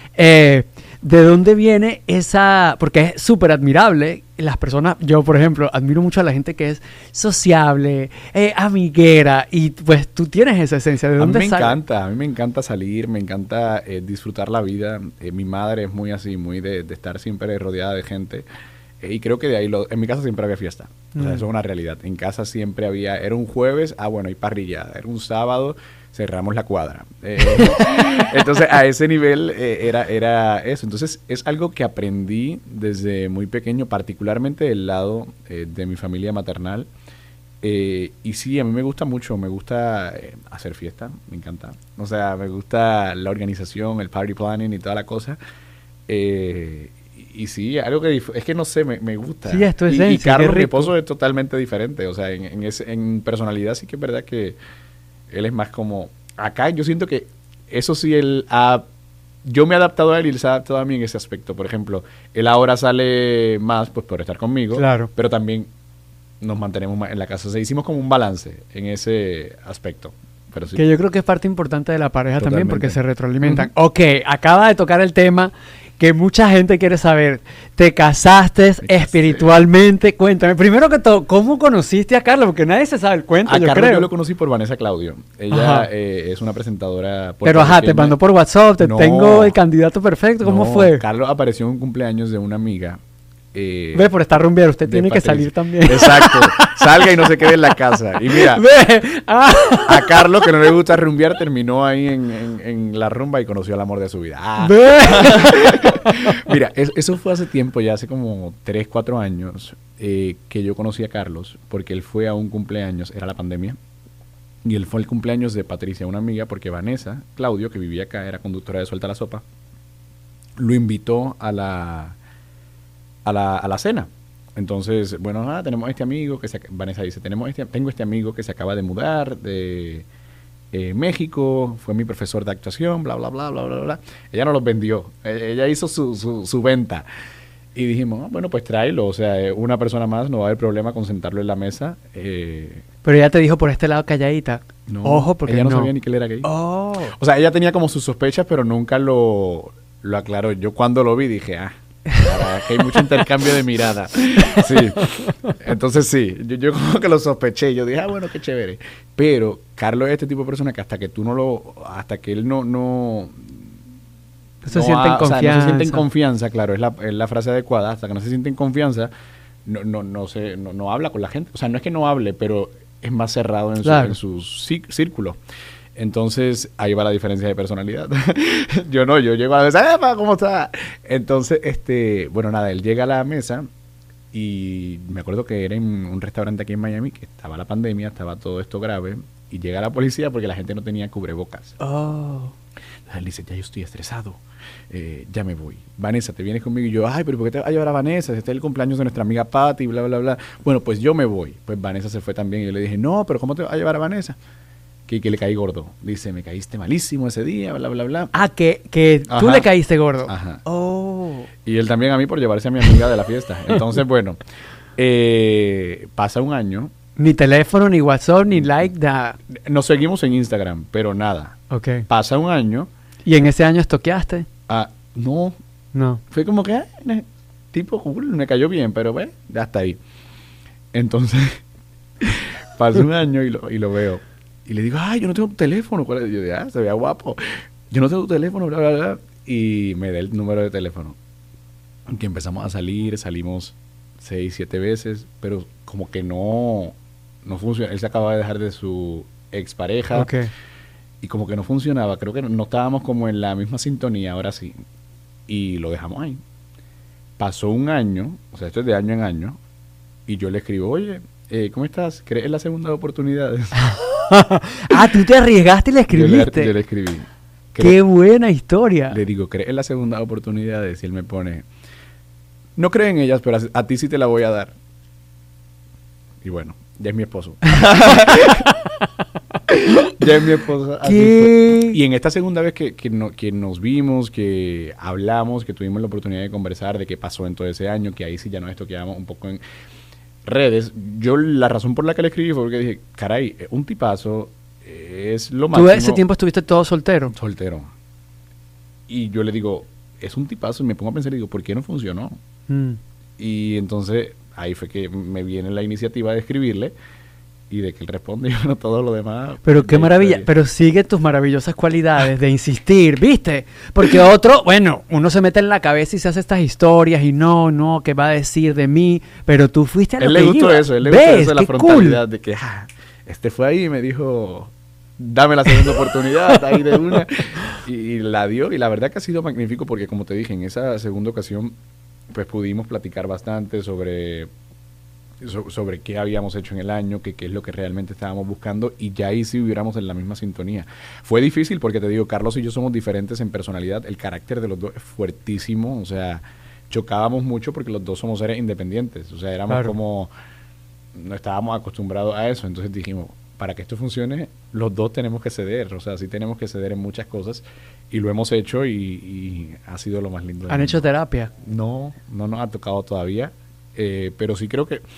Eh, ¿De dónde viene esa? Porque es súper admirable. Las personas, yo por ejemplo, admiro mucho a la gente que es sociable, eh, amiguera, y pues tú tienes esa esencia. ¿De A mí dónde me sale? encanta, a mí me encanta salir, me encanta eh, disfrutar la vida. Eh, mi madre es muy así, muy de, de estar siempre rodeada de gente. Eh, y creo que de ahí, lo, en mi casa siempre había fiesta. O sea, Mm. eso es una realidad. En casa siempre había, era un jueves, ah bueno, hay parrillada. Era un sábado, cerramos la cuadra. Eh, entonces, a ese nivel eh, era, era eso. Entonces, es algo que aprendí desde muy pequeño, particularmente del lado eh, de mi familia maternal. Eh, y sí, a mí me gusta mucho, me gusta eh, hacer fiesta, me encanta. O sea, me gusta la organización, el party planning y toda la cosa. Eh, y, y sí, algo que dif- es que no sé, me, me gusta. Sí, es tu Y- y, esencia, Carlos, qué mi rico. esposo, es totalmente diferente. O sea, en, en, ese- en personalidad sí que es verdad que él es más como... Acá yo siento que eso sí, él ha... Yo me he adaptado a él y él se ha adaptado a mí en ese aspecto. Por ejemplo, él ahora sale más pues por estar conmigo. Claro. Pero también nos mantenemos más en la casa. O sea, hicimos como un balance en ese aspecto. Pero sí. Que yo creo que es parte importante de la pareja también Totalmente. porque se retroalimentan. Ok, acaba de tocar el tema que mucha gente quiere saber. Te casaste casé. espiritualmente. Cuéntame, primero que todo, ¿cómo conociste a Carlos? Porque nadie se sabe el cuento, A yo Carlos creo. yo lo conocí por Vanessa Claudio. Ella Ajá. eh, es una presentadora Pero ajá, te puertorriqueña. mandó por WhatsApp, te No. tengo el candidato perfecto. ¿Cómo No, fue? Carlos apareció en un cumpleaños de una amiga. eh, Ve, por estar rumbear, usted de tiene que Patricia. salir también. Exacto. Salga y no se quede en la casa. Y mira, Ve, ah. a Carlos, que no le gusta rumbear, terminó ahí en, en- en la rumba y conoció el amor de su vida. Ah. Ve. Mira, es- eso fue hace tiempo, ya hace como tres, cuatro años, eh, que yo conocí a Carlos, porque él fue a un cumpleaños, era la pandemia, y él fue al cumpleaños de Patricia, una amiga, porque Vanessa Claudio, que vivía acá, era conductora de Suelta la Sopa, lo invitó a la, a la, a la cena. Entonces, bueno, ah, tenemos este amigo que se, ac- Vanessa dice, tenemos este, tengo este amigo que se acaba de mudar de eh, México, fue mi profesor de actuación, bla, bla, bla, bla, bla, bla. Ella no los vendió, eh, ella hizo su, su, su venta. Y dijimos, ah, bueno, pues tráelo, o sea, eh, una persona más, no va a haber problema con sentarlo en la mesa. Eh, Pero ella te dijo por este lado calladita. no, Ojo, porque ella no, no. sabía ni que él era gay. Oh. O sea, ella tenía como sus sospechas, pero nunca lo, lo aclaró. Yo cuando lo vi dije, ah, cara, que hay mucho intercambio de mirada. Sí. Entonces sí, yo, yo como que lo sospeché. Yo dije, ah, bueno, qué chévere. Pero Carlos es este tipo de persona que hasta que tú no lo, hasta que él no, no, No se no siente en ha- o sea, no se siente en confianza. confianza, claro, es la, es la frase adecuada. Hasta que no se siente en confianza, no, no, no, se, no, no habla con la gente. O sea, no es que no hable, pero es más cerrado en, Claro. su, en su cí- círculo. Entonces, ahí va la diferencia de personalidad. Yo no, yo llego a la mesa, ¡epa! ¿Cómo está? Entonces, este, bueno, nada, él llega a la mesa Y me acuerdo que era en un restaurante aquí en Miami, que estaba la pandemia, estaba todo esto grave, y llega la policía porque la gente no tenía cubrebocas. Oh. Entonces él dice, ya yo estoy estresado, eh, ya me voy. Vanessa, ¿te vienes conmigo? Y yo, ay, pero ¿por qué te vas a llevar a Vanessa? Este es el cumpleaños de nuestra amiga Patty, bla, bla, bla. Bueno, pues yo me voy. Pues Vanessa se fue también. Y yo le dije, no, pero ¿cómo te vas a llevar a Vanessa? Que, que le caí gordo. Dice, me caíste malísimo ese día, bla, bla, bla. Ah, que, que tú Ajá. le caíste gordo. Ajá. Oh. Y él también a mí por llevarse a mi amiga de la fiesta. Entonces, bueno, eh, pasa un año. Ni teléfono, ni WhatsApp, ni like, nada. Nos seguimos en Instagram, pero nada. Ok. Pasa un año. ¿Y en ese año estoqueaste? Ah, no, No. fue como que, ah, ne- tipo cool, me cayó bien, pero ve, ya está ahí. Entonces, pasa un año y lo, y lo veo. Y le digo, ay, yo no tengo tu teléfono. ¿Cuál es? Y yo digo, ah, se vea guapo. Yo no tengo tu teléfono, bla, bla, bla. Y me da el número de teléfono. Que empezamos a salir, salimos seis, siete veces, pero como que no, no funciona. Él se acaba de dejar de su expareja. Ok. Y como que no funcionaba, creo que no estábamos como en la misma sintonía, ahora sí. Y lo dejamos ahí. Pasó un año, o sea, esto es de año en año, y yo le escribo, oye, eh, ¿cómo estás? ¿Crees en la segunda oportunidad? Ah, tú te arriesgaste y le Yo le, escribiste. yo le escribí. Qué buena historia. Le digo, ¿crees en la segunda oportunidad? Y él me pone, no creo en ellas, pero a, a ti sí te la voy a dar. Y bueno, ya es mi esposo. Ya es mi esposa. Así ¿Qué? fue. Y en esta segunda vez que, que, no- que nos vimos, que hablamos, que tuvimos la oportunidad de conversar de qué pasó en todo ese año, que ahí sí ya nos estoqueamos un poco en redes, yo la razón por la que le escribí fue porque dije, caray, un tipazo, es lo Tú máximo. ese tiempo estuviste todo soltero. Soltero. Y yo le digo, es un tipazo, y me pongo a pensar y digo, ¿por qué no funcionó? Mm. Y entonces ahí fue que me viene la iniciativa de escribirle y de que él responde y bueno, todo lo demás. Pero qué ya maravilla, está. pero sigue tus maravillosas cualidades de insistir, ¿viste? Porque otro, bueno, uno se mete en la cabeza y se hace estas historias y no, no, ¿qué va a decir de mí? Pero tú fuiste a lo él que le gustó iba. eso, él le gustó ¿Ves? eso de la Qué frontalidad cool. de que ah, este fue ahí y me dijo, dame la segunda oportunidad, ahí de una. Y, y la dio y la verdad que ha sido magnífico porque como te dije, en esa segunda ocasión pues pudimos platicar bastante sobre... So- sobre qué habíamos hecho en el año, que qué es lo que realmente estábamos buscando y ya ahí sí hubiéramos en la misma sintonía. Fue difícil porque te digo, Carlos y yo somos diferentes en personalidad, el carácter de los dos es fuertísimo, o sea, chocábamos mucho porque los dos somos seres independientes, o sea, éramos Claro. como, no estábamos acostumbrados a eso, entonces dijimos, para que esto funcione, los dos tenemos que ceder, o sea, sí tenemos que ceder en muchas cosas y lo hemos hecho y, y ha sido lo más lindo. del ¿Han hecho mundo. terapia? No, no nos ha tocado todavía, eh, pero sí creo que,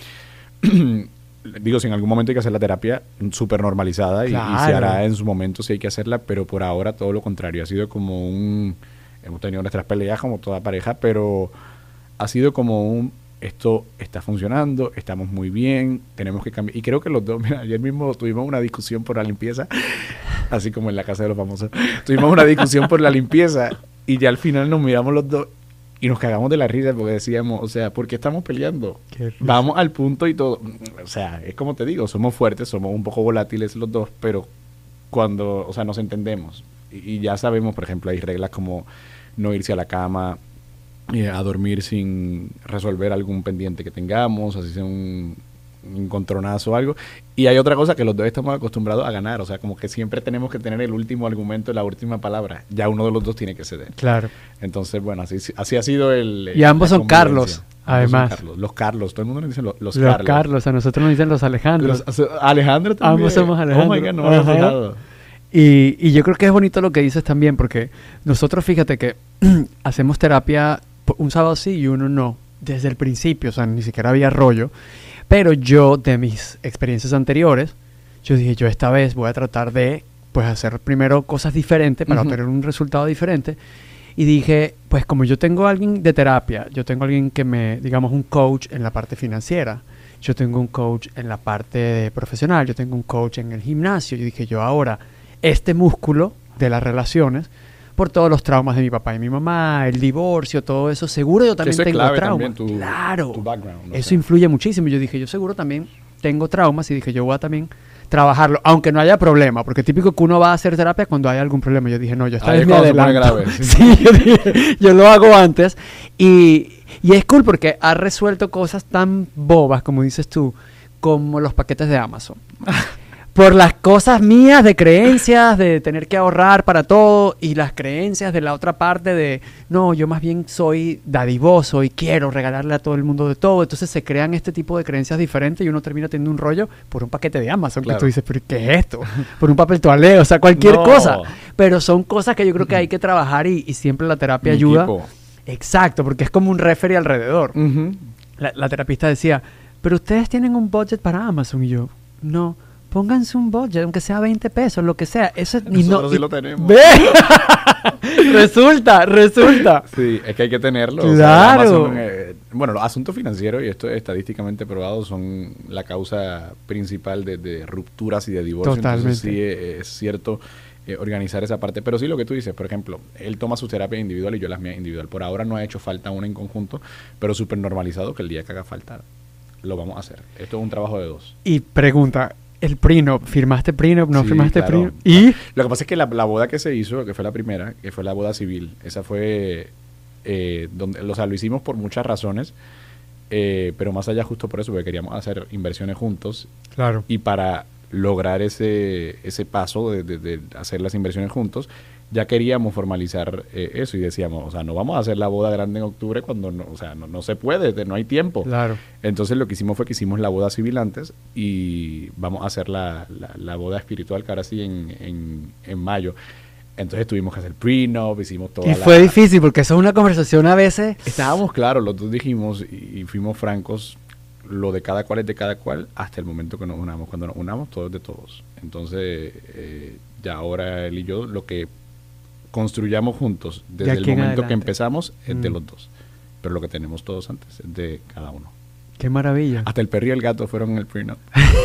digo, si en algún momento hay que hacer la terapia súper normalizada y, y se Claro. hará en su momento si hay que hacerla, pero por ahora todo lo contrario, ha sido como un, hemos tenido nuestras peleas como toda pareja, pero ha sido como un, esto está funcionando, estamos muy bien, tenemos que cambiar, y creo que los dos, mira, ayer mismo tuvimos una discusión por la limpieza, así como en la casa de los famosos, tuvimos una discusión por la limpieza y ya al final nos miramos los dos y nos cagamos de la risa porque decíamos, o sea, ¿por qué estamos peleando? Qué risa. Vamos al punto y todo. O sea, es como te digo, somos fuertes, somos un poco volátiles los dos, pero cuando, o sea, nos entendemos. Y, y ya sabemos, por ejemplo, hay reglas como no irse a la cama eh, a dormir sin resolver algún pendiente que tengamos, así sea un, un encontronazo o algo. Y hay otra cosa que los dos estamos acostumbrados a ganar, o sea, como que siempre tenemos que tener el último argumento, la última palabra. Ya uno de los dos tiene que ceder. Claro. Entonces, bueno, así, así ha sido el... Y ambos la son Carlos, convivencia. Ambos son además. Carlos. Los Carlos, todo el mundo nos dice los, los, Los Carlos. Carlos. A nosotros nos dicen los Alejandros. Los- Alejandro también. Ambos somos Alejandro. Oh my God, no me había Ajá. fijado. Y, y yo creo que es bonito lo que dices también, porque nosotros, fíjate que hacemos terapia po- un sábado sí y uno no, desde el principio, o sea, ni siquiera había rollo. Pero yo, de mis experiencias anteriores, yo dije, yo esta vez voy a tratar de, pues, hacer primero cosas diferentes para Ujú. obtener un resultado diferente. Y dije, pues, como yo tengo a alguien de terapia, yo tengo a alguien que me, digamos, un coach en la parte financiera, yo tengo un coach en la parte de profesional, yo tengo un coach en el gimnasio. Yo dije, yo ahora, este músculo de las relaciones, por todos los traumas de mi papá y mi mamá, el divorcio, todo eso, seguro yo también Eso es tengo clave traumas. también, tu- claro. tu background, o Eso sea. influye muchísimo. Yo dije, yo seguro también tengo traumas y dije, yo voy a también trabajarlo, aunque no haya problema, porque típico que uno va a hacer terapia cuando hay algún problema. Yo dije, no, yo esta Ahí vez es me cuando se pone adelanto. grave, sí. Sí, yo dije, yo lo hago antes y, Y es cool porque ha resuelto cosas tan bobas, como dices tú, como los paquetes de Amazon. Por las cosas mías de creencias, de tener que ahorrar para todo, y las creencias de la otra parte de, no, yo más bien soy dadivoso y quiero regalarle a todo el mundo de todo. Entonces se crean este tipo de creencias diferentes y uno termina teniendo un rollo por un paquete de Amazon. Claro. Que tú dices, ¿pero qué es esto? Por un papel toalé, o sea, cualquier No. cosa. Pero son cosas que yo creo que hay que trabajar y, y siempre la terapia Mi ayuda. equipo. Exacto, porque es como un referee alrededor. Ujú. La, la terapista decía, pero ustedes tienen un budget para Amazon. Y yo, no, pónganse un budget, aunque sea veinte pesos, lo que sea. Eso es, y Nosotros no, sí y- lo tenemos. ¡Ve! resulta, resulta. Sí, es que hay que tenerlo. Claro. O sea, Amazon, eh, bueno, los asuntos financieros, y esto es estadísticamente probado, son la causa principal de, de rupturas y de divorcios. Entonces Totalmente. sí eh, es cierto eh, organizar esa parte. Pero sí lo que tú dices, por ejemplo, él toma sus terapias individuales y yo las mías individual. Por ahora no ha hecho falta una en conjunto, pero súper normalizado que el día que haga falta lo vamos a hacer. Esto es un trabajo de dos. Y pregunta, ¿el prenup? ¿Firmaste prenup? ¿No Sí, firmaste claro. prenup? ¿Y? Lo que pasa es que la, la boda que se hizo, que fue la primera, que fue la boda civil, esa fue, eh, donde, o sea, lo hicimos por muchas razones, eh, pero más allá justo por eso, porque queríamos hacer inversiones juntos Claro. y para lograr ese, ese paso de, de- de hacer las inversiones juntos, ya queríamos formalizar eh, eso y decíamos, o sea, no vamos a hacer la boda grande en octubre cuando, no, o sea, no, no se puede, no hay tiempo. Claro. Entonces lo que hicimos fue que hicimos la boda civil antes y vamos a hacer la, la, la boda espiritual que ahora sí en, en, en mayo. Entonces tuvimos que hacer prenup, hicimos toda Y la... fue difícil porque eso es una conversación a veces. Estábamos claros, los dos dijimos y, y fuimos francos, lo de cada cual es de cada cual hasta el momento que nos unamos. Cuando nos unamos, todo es de todos. Entonces, eh, ya ahora él y yo, lo que construyamos juntos desde De el aquí en momento que adelante. empezamos es de Mm. los dos. Pero lo que tenemos todos antes es de cada uno. Qué maravilla. Hasta el perro y el gato fueron en el prenup.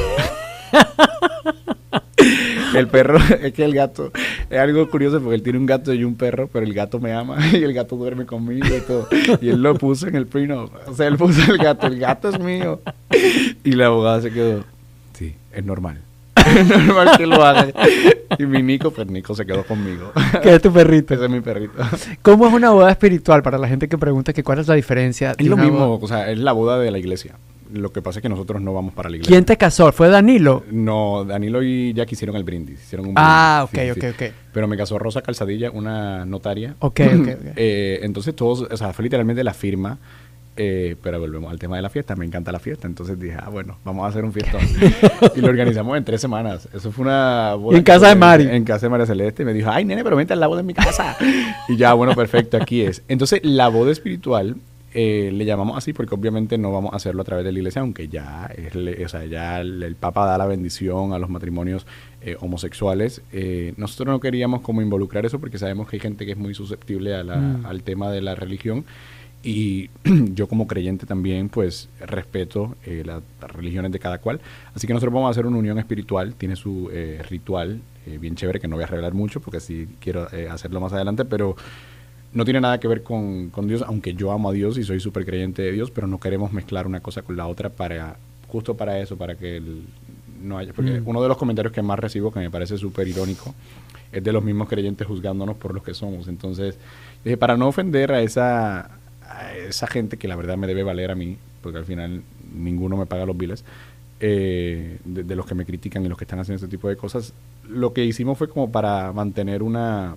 El perro, es que el gato, es algo curioso porque él tiene un gato y un perro, pero el gato me ama y el gato duerme conmigo y todo. Y él lo puso en el prenup. O sea, él puso el gato, el gato es mío. Y la abogada se quedó, sí, es normal. Es normal que lo haga. Y mi Nico, pues Nico se quedó conmigo. ¿Qué es tu perrito? Ese es mi perrito. ¿Cómo es una boda espiritual? Para la gente que pregunta que cuál es la diferencia. Es de lo una mismo, boda- o sea, es la boda de la iglesia. Lo que pasa es que nosotros no vamos para la iglesia. ¿Quién te casó? ¿Fue Danilo? No, Danilo y Jack hicieron el brindis. Hicieron un Ah, ok, brindis, sí, ok, sí. ok. Pero me casó Rosa Calzadilla, una notaria. Ok, ok, ok. Eh, entonces todos, o sea, fue literalmente la firma. Eh, pero volvemos al tema de la fiesta. Me encanta la fiesta. Entonces dije, ah, bueno, vamos a hacer un fiestón. Y lo organizamos en tres semanas. Eso fue una boda. ¿Y en que casa fue de Mari? En casa de María Celeste. Y me dijo, ay, nene, pero vente a la boda en mi casa. Y ya, bueno, perfecto, aquí es. Entonces, la boda espiritual eh, le llamamos así porque obviamente no vamos a hacerlo a través de la iglesia, aunque ya, es le- o sea, ya el, el Papa da la bendición a los matrimonios eh, homosexuales. Eh, nosotros no queríamos como involucrar eso porque sabemos que hay gente que es muy susceptible a la- Mm. al tema de la religión. Y yo como creyente también, pues, respeto eh, la- las religiones de cada cual. Así que nosotros vamos a hacer una unión espiritual. Tiene su eh, ritual eh, bien chévere, que no voy a revelar mucho porque sí quiero eh, hacerlo más adelante, pero no tiene nada que ver con, con Dios, aunque yo amo a Dios y soy súper creyente de Dios, pero no queremos mezclar una cosa con la otra para justo para eso, para que el- no haya... Porque Mm. uno de los comentarios que más recibo, que me parece súper irónico, es de los mismos creyentes juzgándonos por los que somos. Entonces, dije, para no ofender a esa, a esa gente que la verdad me debe valer a mí, porque al final ninguno me paga los biles, eh, de, de los que me critican y los que están haciendo este tipo de cosas, lo que hicimos fue como para mantener una,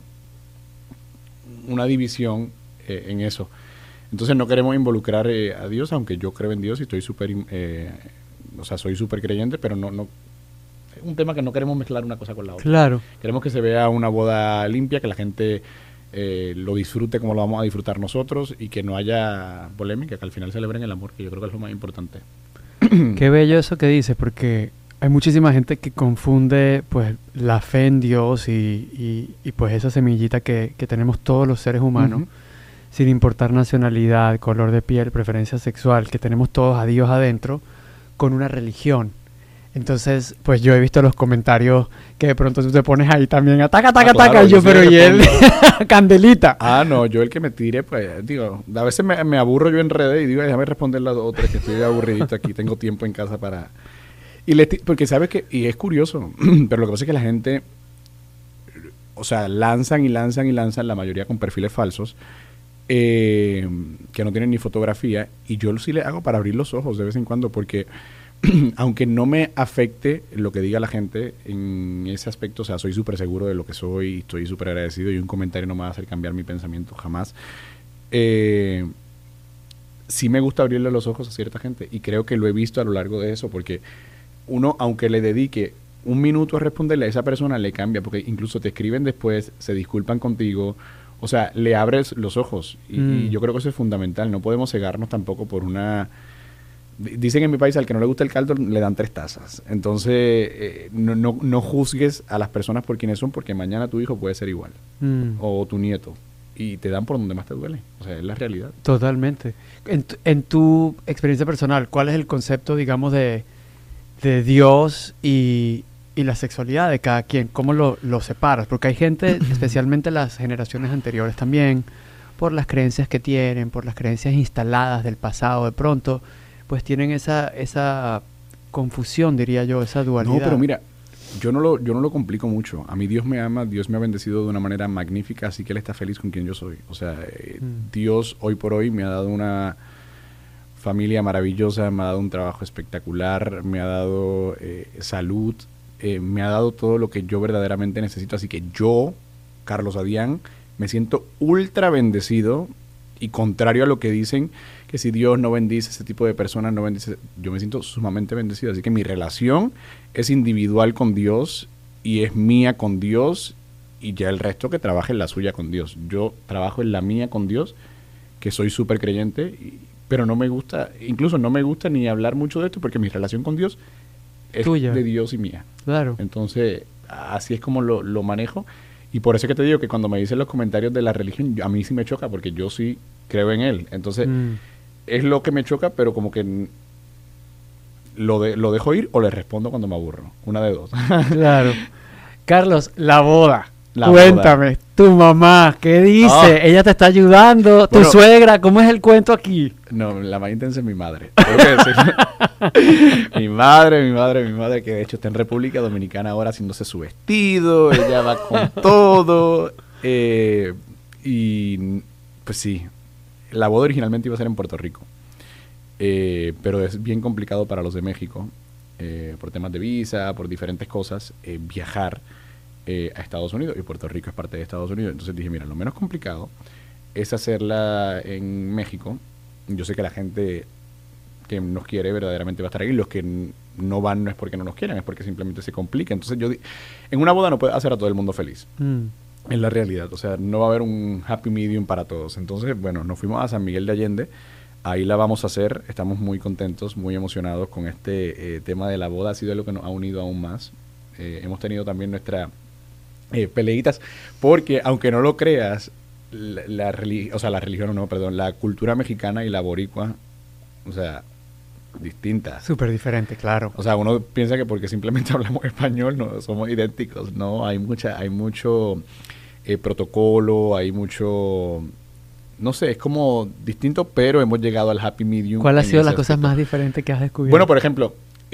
una división eh, en eso. Entonces no queremos involucrar eh, a Dios, aunque yo creo en Dios y estoy súper, eh, o sea, soy súper creyente, pero no, no, es un tema que no queremos mezclar una cosa con la otra. Claro. Queremos que se vea una boda limpia, que la gente eh, lo disfrute como lo vamos a disfrutar nosotros y que no haya polémica, que al final celebren el amor, que yo creo que es lo más importante. Qué bello eso que dices, porque hay muchísima gente que confunde pues la fe en Dios y, y, y, pues esa semillita que, que tenemos todos los seres humanos, Ujú. sin importar nacionalidad, color de piel, preferencia sexual, que tenemos todos a Dios adentro, con una religión. Entonces, pues yo he visto los comentarios que de pronto tú te pones ahí también, ataca, ataca, Ah, claro, ataca, y yo, yo sí pero y él, respondo. candelita. Ah, no, yo el que me tire, pues, digo, a veces me, me aburro yo en redes y digo, déjame responder las otras, que estoy aburridito aquí, tengo tiempo en casa para... Y le ti- porque sabes que, y es curioso, pero lo que pasa es que la gente, o sea, lanzan y lanzan y lanzan, la mayoría con perfiles falsos, eh, que no tienen ni fotografía, y yo sí le hago para abrir los ojos de vez en cuando, porque aunque no me afecte lo que diga la gente en ese aspecto, o sea, soy súper seguro de lo que soy, estoy súper agradecido, y un comentario no me va a hacer cambiar mi pensamiento jamás. Eh, sí me gusta abrirle los ojos a cierta gente, y creo que lo he visto a lo largo de eso, porque uno, aunque le dedique un minuto a responderle, a esa persona le cambia, porque incluso te escriben después, se disculpan contigo, o sea, le abres los ojos, y, mm. y yo creo que eso es fundamental. No podemos cegarnos tampoco por una... Dicen en mi país, al que no le gusta el caldo le dan tres tazas. Entonces, eh, no, no, no juzgues a las personas por quienes son, porque mañana tu hijo puede ser igual. Mm. O tu nieto. Y te dan por donde más te duele. O sea, es la realidad. Totalmente. En, en tu experiencia personal, ¿cuál es el concepto, digamos, de, de Dios y, y la sexualidad de cada quien? ¿Cómo lo, lo separas? Porque hay gente, especialmente las generaciones anteriores también, por las creencias que tienen, por las creencias instaladas del pasado, de pronto... pues tienen esa esa confusión, diría yo, esa dualidad. No, pero mira, yo no lo yo no lo complico mucho. A mí Dios me ama, Dios me ha bendecido de una manera magnífica, así que Él está feliz con quien yo soy. O sea, eh, mm. Dios hoy por hoy me ha dado una familia maravillosa, me ha dado un trabajo espectacular, me ha dado eh, salud, eh, me ha dado todo lo que yo verdaderamente necesito. Así que yo, Carlos Adrián, me siento ultra bendecido, y contrario a lo que dicen, que si Dios no bendice a ese tipo de personas, no bendice, yo me siento sumamente bendecido. Así que mi relación es individual con Dios y es mía con Dios, y ya el resto que trabaje en la suya con Dios. Yo trabajo en la mía con Dios, que soy súper creyente, y, pero no me gusta, incluso no me gusta ni hablar mucho de esto, porque mi relación con Dios es tuya, de Dios y mía. Claro. Entonces, así es como lo, lo manejo. Y por eso es que te digo que cuando me dicen los comentarios de la religión, yo, a mí sí me choca, porque yo sí creo en Él. Entonces, mm. es lo que me choca, pero como que lo, de, lo dejo ir o le respondo cuando me aburro. Una de dos. Claro. Carlos, la boda. La Cuéntame, boda. Tu mamá, ¿qué dice? Oh. Ella te está ayudando. Tu bueno, suegra, ¿cómo es el cuento aquí? No, la más intensa es mi madre. Tengo que decirlo. Mi madre, mi madre, mi madre, que de hecho está en República Dominicana ahora haciéndose su vestido. Ella va con todo. Eh, y pues sí, la boda originalmente iba a ser en Puerto Rico. Eh, pero es bien complicado para los de México, eh, por temas de visa, por diferentes cosas, eh, viajar eh, a Estados Unidos, y Puerto Rico es parte de Estados Unidos. Entonces dije, mira, lo menos complicado es hacerla en México. Yo sé que la gente que nos quiere verdaderamente va a estar ahí. Los que n- no van no es porque no nos quieran, es porque simplemente se complica. Entonces yo, di- en una boda no puedes hacer a todo el mundo feliz. Mm. Es la realidad. O sea, no va a haber un happy medium para todos. Entonces, bueno, nos fuimos a San Miguel de Allende. Ahí la vamos a hacer. Estamos muy contentos, muy emocionados con este eh, tema de la boda. Ha sido lo que nos ha unido aún más. Eh, hemos tenido también nuestras eh, peleitas, porque aunque no lo creas, la, la, religi- o sea, la religión, no, perdón, la cultura mexicana y la boricua, o sea, distintas. Súper diferente, claro. O sea, uno piensa que porque simplemente hablamos español no somos idénticos. No, hay mucha, hay mucho eh, protocolo, hay mucho... No sé, es como distinto, pero hemos llegado al happy medium. ¿Cuál ha sido las cosas más diferentes que has descubierto? Bueno, por ejemplo,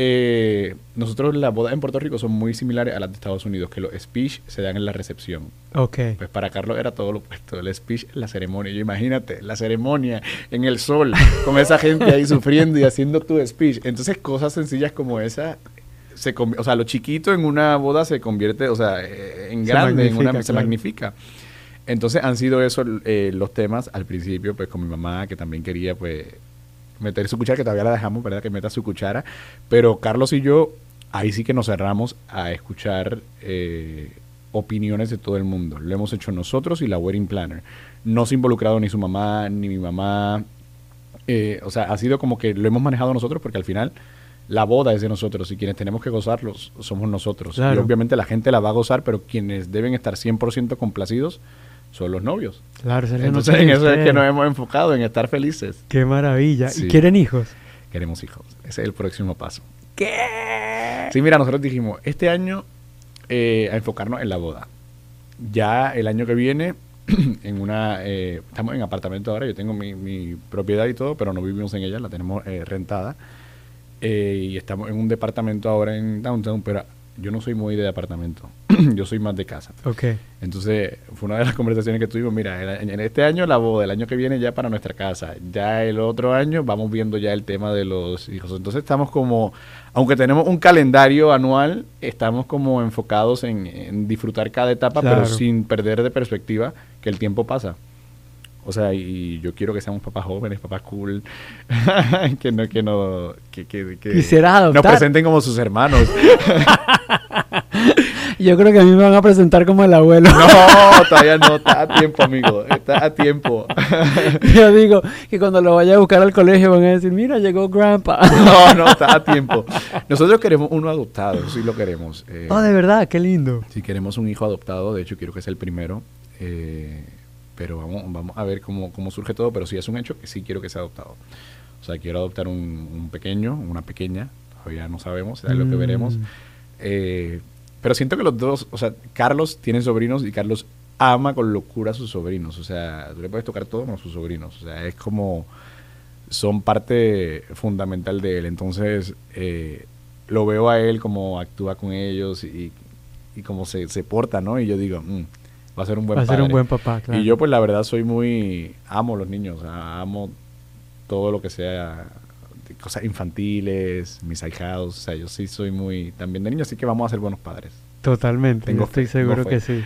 eh, nosotros las bodas en Puerto Rico son muy similares a las de Estados Unidos, que los speech se dan en la recepción. Ok. Pues para Carlos era todo lo opuesto, el speech en la ceremonia. Yo imagínate, la ceremonia en el sol, con esa gente ahí sufriendo y haciendo tu speech. Entonces, cosas sencillas como esa... Se conv- o sea, lo chiquito en una boda se convierte, o sea, eh, en grande, en una, claro. Se magnifica. Entonces han sido esos eh, los temas al principio, pues con mi mamá, que también quería pues meter su cuchara, que todavía la dejamos, ¿verdad? Que meta su cuchara. Pero Carlos y yo, ahí sí que nos cerramos a escuchar eh, opiniones de todo el mundo. Lo hemos hecho nosotros y la wedding planner. No se ha involucrado ni su mamá, ni mi mamá. Eh, o sea, ha sido como que lo hemos manejado nosotros, porque al final la boda es de nosotros y quienes tenemos que gozarlos somos nosotros. Claro. Y obviamente la gente la va a gozar, pero quienes deben estar cien por ciento complacidos son los novios. Claro, entonces en eso es que nos hemos enfocado, en estar felices. ¡Qué maravilla! Sí. ¿Y quieren hijos? Queremos hijos. Ese es el próximo paso. ¿Qué? Sí, mira, nosotros dijimos, este año eh, a enfocarnos en la boda. Ya el año que viene, en una eh, estamos en apartamento ahora, yo tengo mi, mi propiedad y todo, pero no vivimos en ella, la tenemos eh, rentada. Eh, y estamos en un departamento ahora en Downtown, pero yo no soy muy de apartamento. yo soy más de casa. Ok. Entonces, fue una de las conversaciones que tuvimos. Mira, en, en este año la boda, el año que viene ya para nuestra casa. Ya el otro año vamos viendo ya el tema de los hijos. Entonces, estamos como, aunque tenemos un calendario anual, estamos como enfocados en, en disfrutar cada etapa, Claro. pero sin perder de perspectiva que el tiempo pasa. O sea, y yo quiero que seamos papás jóvenes, papás cool, que no, que no, que, que, que Quisieras adoptar. nos presenten como sus hermanos. Yo creo que a mí me van a presentar como el abuelo. No, todavía no, está a tiempo, amigo, está a tiempo. Yo digo que cuando lo vaya a buscar al colegio van a decir, mira, llegó Grandpa. No, no, está a tiempo. Nosotros queremos uno adoptado, eso sí lo queremos. Eh, Oh, de verdad, qué lindo. si queremos un hijo adoptado, de hecho quiero que sea el primero, eh, pero vamos, vamos a ver cómo, cómo surge todo, pero sí es un hecho que sí quiero que sea adoptado. O sea, quiero adoptar un, un pequeño, una pequeña, todavía no sabemos, es lo que Mm. veremos. Eh, pero siento que los dos, o sea, Carlos tiene sobrinos y Carlos ama con locura a sus sobrinos. O sea, tú le puedes tocar todo con sus sobrinos. O sea, es como, son parte fundamental de él. Entonces, eh, lo veo a él como actúa con ellos y, y cómo se, se porta, ¿no? Y yo digo, mm, va a ser un buen Va a padre. ser un buen papá, claro. Y yo, pues, la verdad, soy muy, amo los niños, o sea, amo todo lo que sea de cosas infantiles, mis ahijados, o sea, yo sí soy muy también de niños, así que vamos a ser buenos padres. Totalmente, Tengo yo estoy fe, seguro tengo que fe.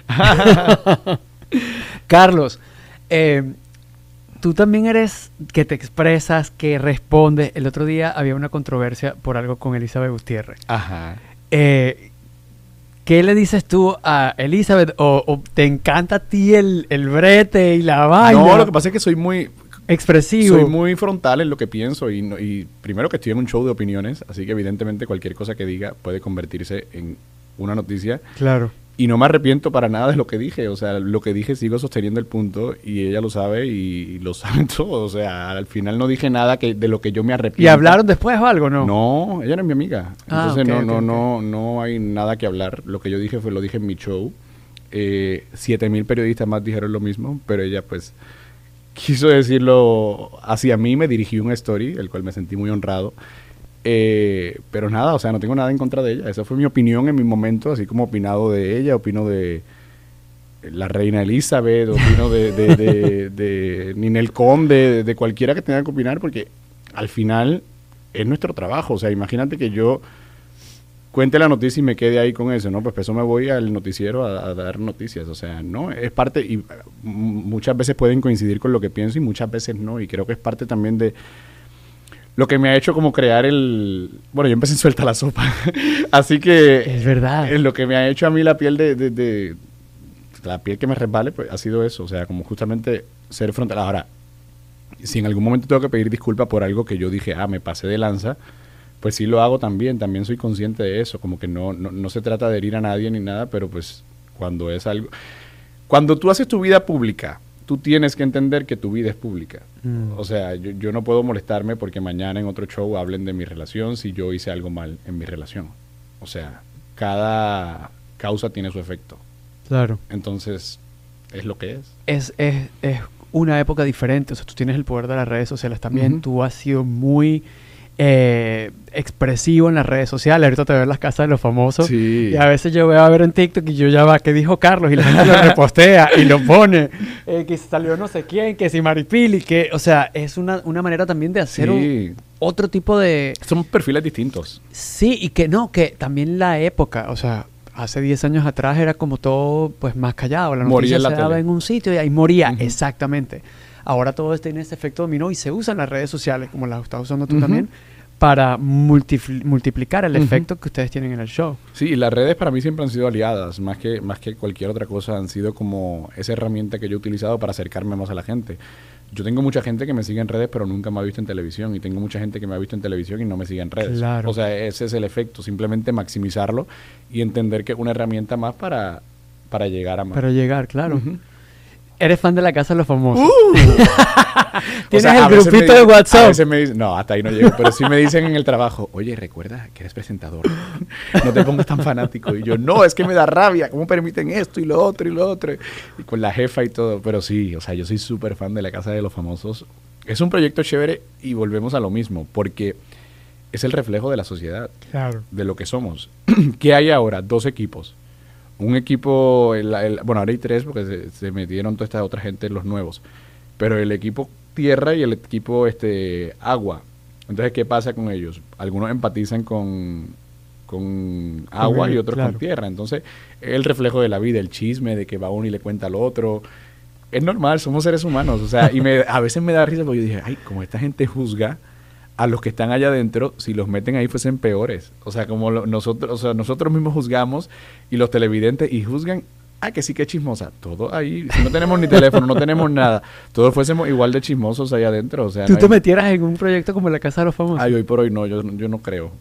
sí. Carlos, eh, tú también eres que te expresas, que respondes. El otro día había una controversia por algo con Elizabeth Gutiérrez. Ajá. Eh, ¿Qué le dices tú a Elizabeth? ¿O, o te encanta a ti el, el brete y la vaina? No, lo que pasa es que soy muy Expresivo. soy muy frontal en lo que pienso y, no- y primero que estoy en un show de opiniones, así que evidentemente cualquier cosa que diga puede convertirse en una noticia. Claro. Y no me arrepiento para nada de lo que dije. O sea, lo que dije sigo sosteniendo el punto y ella lo sabe y, y lo saben todos. O sea, al final no dije nada que de lo que yo me arrepiento. ¿Y hablaron después o algo, no? No, ella no es mi amiga. Ah, Entonces ok, no, ok, no, ok. no, no hay nada que hablar. Lo que yo dije fue lo dije en mi show. Eh, Siete mil periodistas más dijeron lo mismo, pero ella pues quiso decirlo hacia mí, me dirigió un story, el cual me sentí muy honrado. Eh, pero nada, o sea, no tengo nada en contra de ella. Esa fue mi opinión en mi momento, así como opinado de ella, opino de la reina Elizabeth, opino de, de, de, de Ninel Conde, de, de cualquiera que tenga que opinar, porque al final es nuestro trabajo. O sea, imagínate que yo cuente la noticia y me quede ahí con eso, ¿no? Pues eso me voy al noticiero a, a dar noticias. O sea, no, es parte, y mm, muchas veces pueden coincidir con lo que pienso y muchas veces no, y creo que es parte también de lo que me ha hecho como crear el... Bueno, yo empecé en Suelta la Sopa. Así que... Es verdad. Es lo que me ha hecho a mí la piel de, de, de- la piel que me resbale, pues ha sido eso. O sea, como justamente ser frontal. Ahora, si en algún momento tengo que pedir disculpas por algo que yo dije, ah, me pasé de lanza, pues sí lo hago también. También soy consciente de eso. Como que no, no, no se trata de herir a nadie ni nada, pero pues cuando es algo... Cuando tú haces tu vida pública, tú tienes que entender que tu vida es pública. Mm. O sea, yo, yo no puedo molestarme porque mañana en otro show hablen de mi relación si yo hice algo mal en mi relación. O sea, cada causa tiene su efecto. Claro. Entonces, es lo que es. Es, es, es una época diferente. O sea, tú tienes el poder de las redes sociales también. Ujú. Tú has sido muy eh, expresivo en las redes sociales. Ahorita te veo en las casas de los famosos. Sí. Y a veces yo voy a ver en TikTok y yo ya va, ¿qué dijo Carlos? Y la gente lo repostea y lo pone. Eh, que salió no sé quién, que si Maripili, que... O sea, es una, una manera también de hacer un- Sí. otro tipo de... Son perfiles distintos. Sí, y que no, que también la época, o sea, hace diez años atrás era como todo pues más callado. La Moría noticia en la se daba tele. en un sitio y ahí moría, Ujú. exactamente. Ahora todo esto tiene ese efecto dominó y se usan las redes sociales, como las estás usando tú Ujú. también, para multifl- multiplicar el Ujú. efecto que ustedes tienen en el show. Sí, y las redes para mí siempre han sido aliadas, más que, más que cualquier otra cosa, han sido como esa herramienta que yo he utilizado para acercarme más a la gente. Yo tengo mucha gente que me sigue en redes, pero nunca me ha visto en televisión, y tengo mucha gente que me ha visto en televisión y no me sigue en redes. Claro. O sea, ese es el efecto, simplemente maximizarlo y entender que es una herramienta más para, para llegar a más. Para llegar, claro. Ujú. Eres fan de la Casa de los Famosos. Uh. Tienes O sea, el a veces grupito me de dicen- WhatsApp. A veces me dicen, no, hasta ahí no llego, pero sí me dicen en el trabajo, oye, recuerda que eres presentador, no te pongas tan fanático. Y yo, no, es que me da rabia, ¿cómo permiten esto y lo otro y lo otro? Y con la jefa y todo, pero sí, o sea, yo soy súper fan de La Casa de los Famosos. Es un proyecto chévere y volvemos a lo mismo, porque es el reflejo de la sociedad, Claro. de lo que somos. ¿Qué hay ahora? Dos equipos. un equipo, el, el, bueno, ahora hay tres porque se, se metieron toda esta otra gente, los nuevos, pero el equipo tierra y el equipo este agua. Entonces, ¿qué pasa con ellos? Algunos empatizan con, con agua Okay, y otros claro. con tierra. Entonces, es el reflejo de la vida, el chisme de que va uno y le cuenta al otro. Es normal, somos seres humanos. O sea, y me, a veces me da risa porque yo dije, ay, como esta gente juzga a los que están allá adentro, si los meten ahí fuesen peores. O sea, como lo, nosotros, o sea, nosotros mismos juzgamos y los televidentes y juzgan, ah, que sí que es chismosa. Todo ahí, si no tenemos ni teléfono, no tenemos nada, todos fuésemos igual de chismosos ahí adentro. O sea, ¿Tú no te hay- metieras en un proyecto como La Casa de los Famosos? Ay, hoy por hoy no, yo, yo no creo.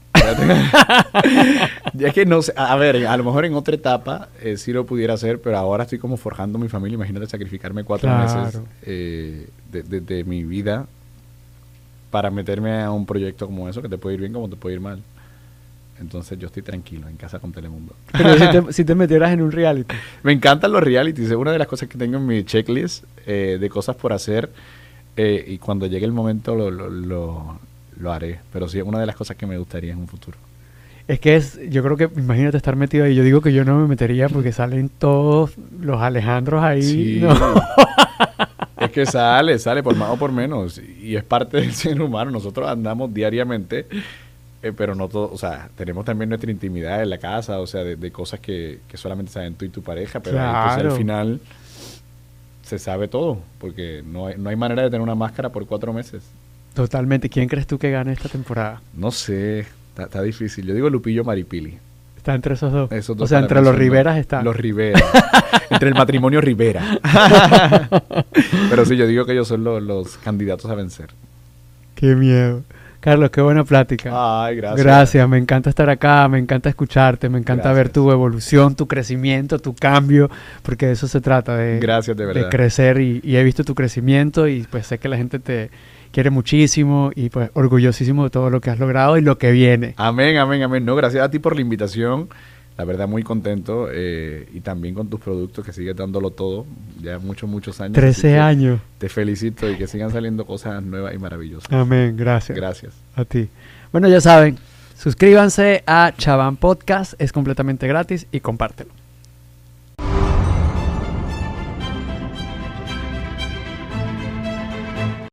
Es que no sé, a ver, a lo mejor en otra etapa eh, sí lo pudiera hacer, pero ahora estoy como forjando mi familia. Imagínate sacrificarme cuatro Claro. meses eh, de, de- de mi vida para meterme a un proyecto como eso, que te puede ir bien como te puede ir mal. Entonces yo estoy tranquilo en casa con Telemundo. Pero si te, si te metieras en un reality. Me encantan los realities, es una de las cosas que tengo en mi checklist eh, de cosas por hacer eh, y cuando llegue el momento lo, lo, lo, lo haré. Pero sí es una de las cosas que me gustaría en un futuro. Es que es, yo creo que, imagínate estar metido ahí. Yo digo que yo no me metería porque salen todos los Alejandros ahí. Sí. ¿no? Es que sale, sale por más o por menos. Y es parte del ser humano. Nosotros andamos diariamente, eh, pero no todo. O sea, tenemos también nuestra intimidad en la casa, o sea, de, de cosas que, que solamente saben tú y tu pareja. Pero ahí, entonces, Claro. al final se sabe todo, porque no hay, no hay manera de tener una máscara por cuatro meses. Totalmente. ¿Quién crees tú que gane esta temporada? No sé, está, está difícil. Yo digo Lupillo Maripili. Está entre esos dos. Esos o dos sea, para entre mí los son Riveras los- está. Los Rivera. Entre el matrimonio Rivera. Pero sí, yo digo que ellos son los, los candidatos a vencer. Qué miedo. Carlos, qué buena plática. Ay, gracias. Gracias, me encanta estar acá, me encanta escucharte, me encanta ver Gracias. tu evolución, tu crecimiento, tu cambio, porque de eso se trata, de, Gracias, de de verdad. crecer y, y he visto tu crecimiento y pues sé que la gente te quiere muchísimo y pues orgullosísimo de todo lo que has logrado y lo que viene. Amén, amén, amén. No, gracias a ti por la invitación. La verdad, muy contento. eh, y también con tus productos, que sigues dándolo todo. Ya muchos, muchos años. así trece que años. Te felicito y que sigan saliendo cosas nuevas y maravillosas. Amén, gracias. Gracias. A ti. Bueno, ya saben, suscríbanse a Chaván Podcast, es completamente gratis y compártelo.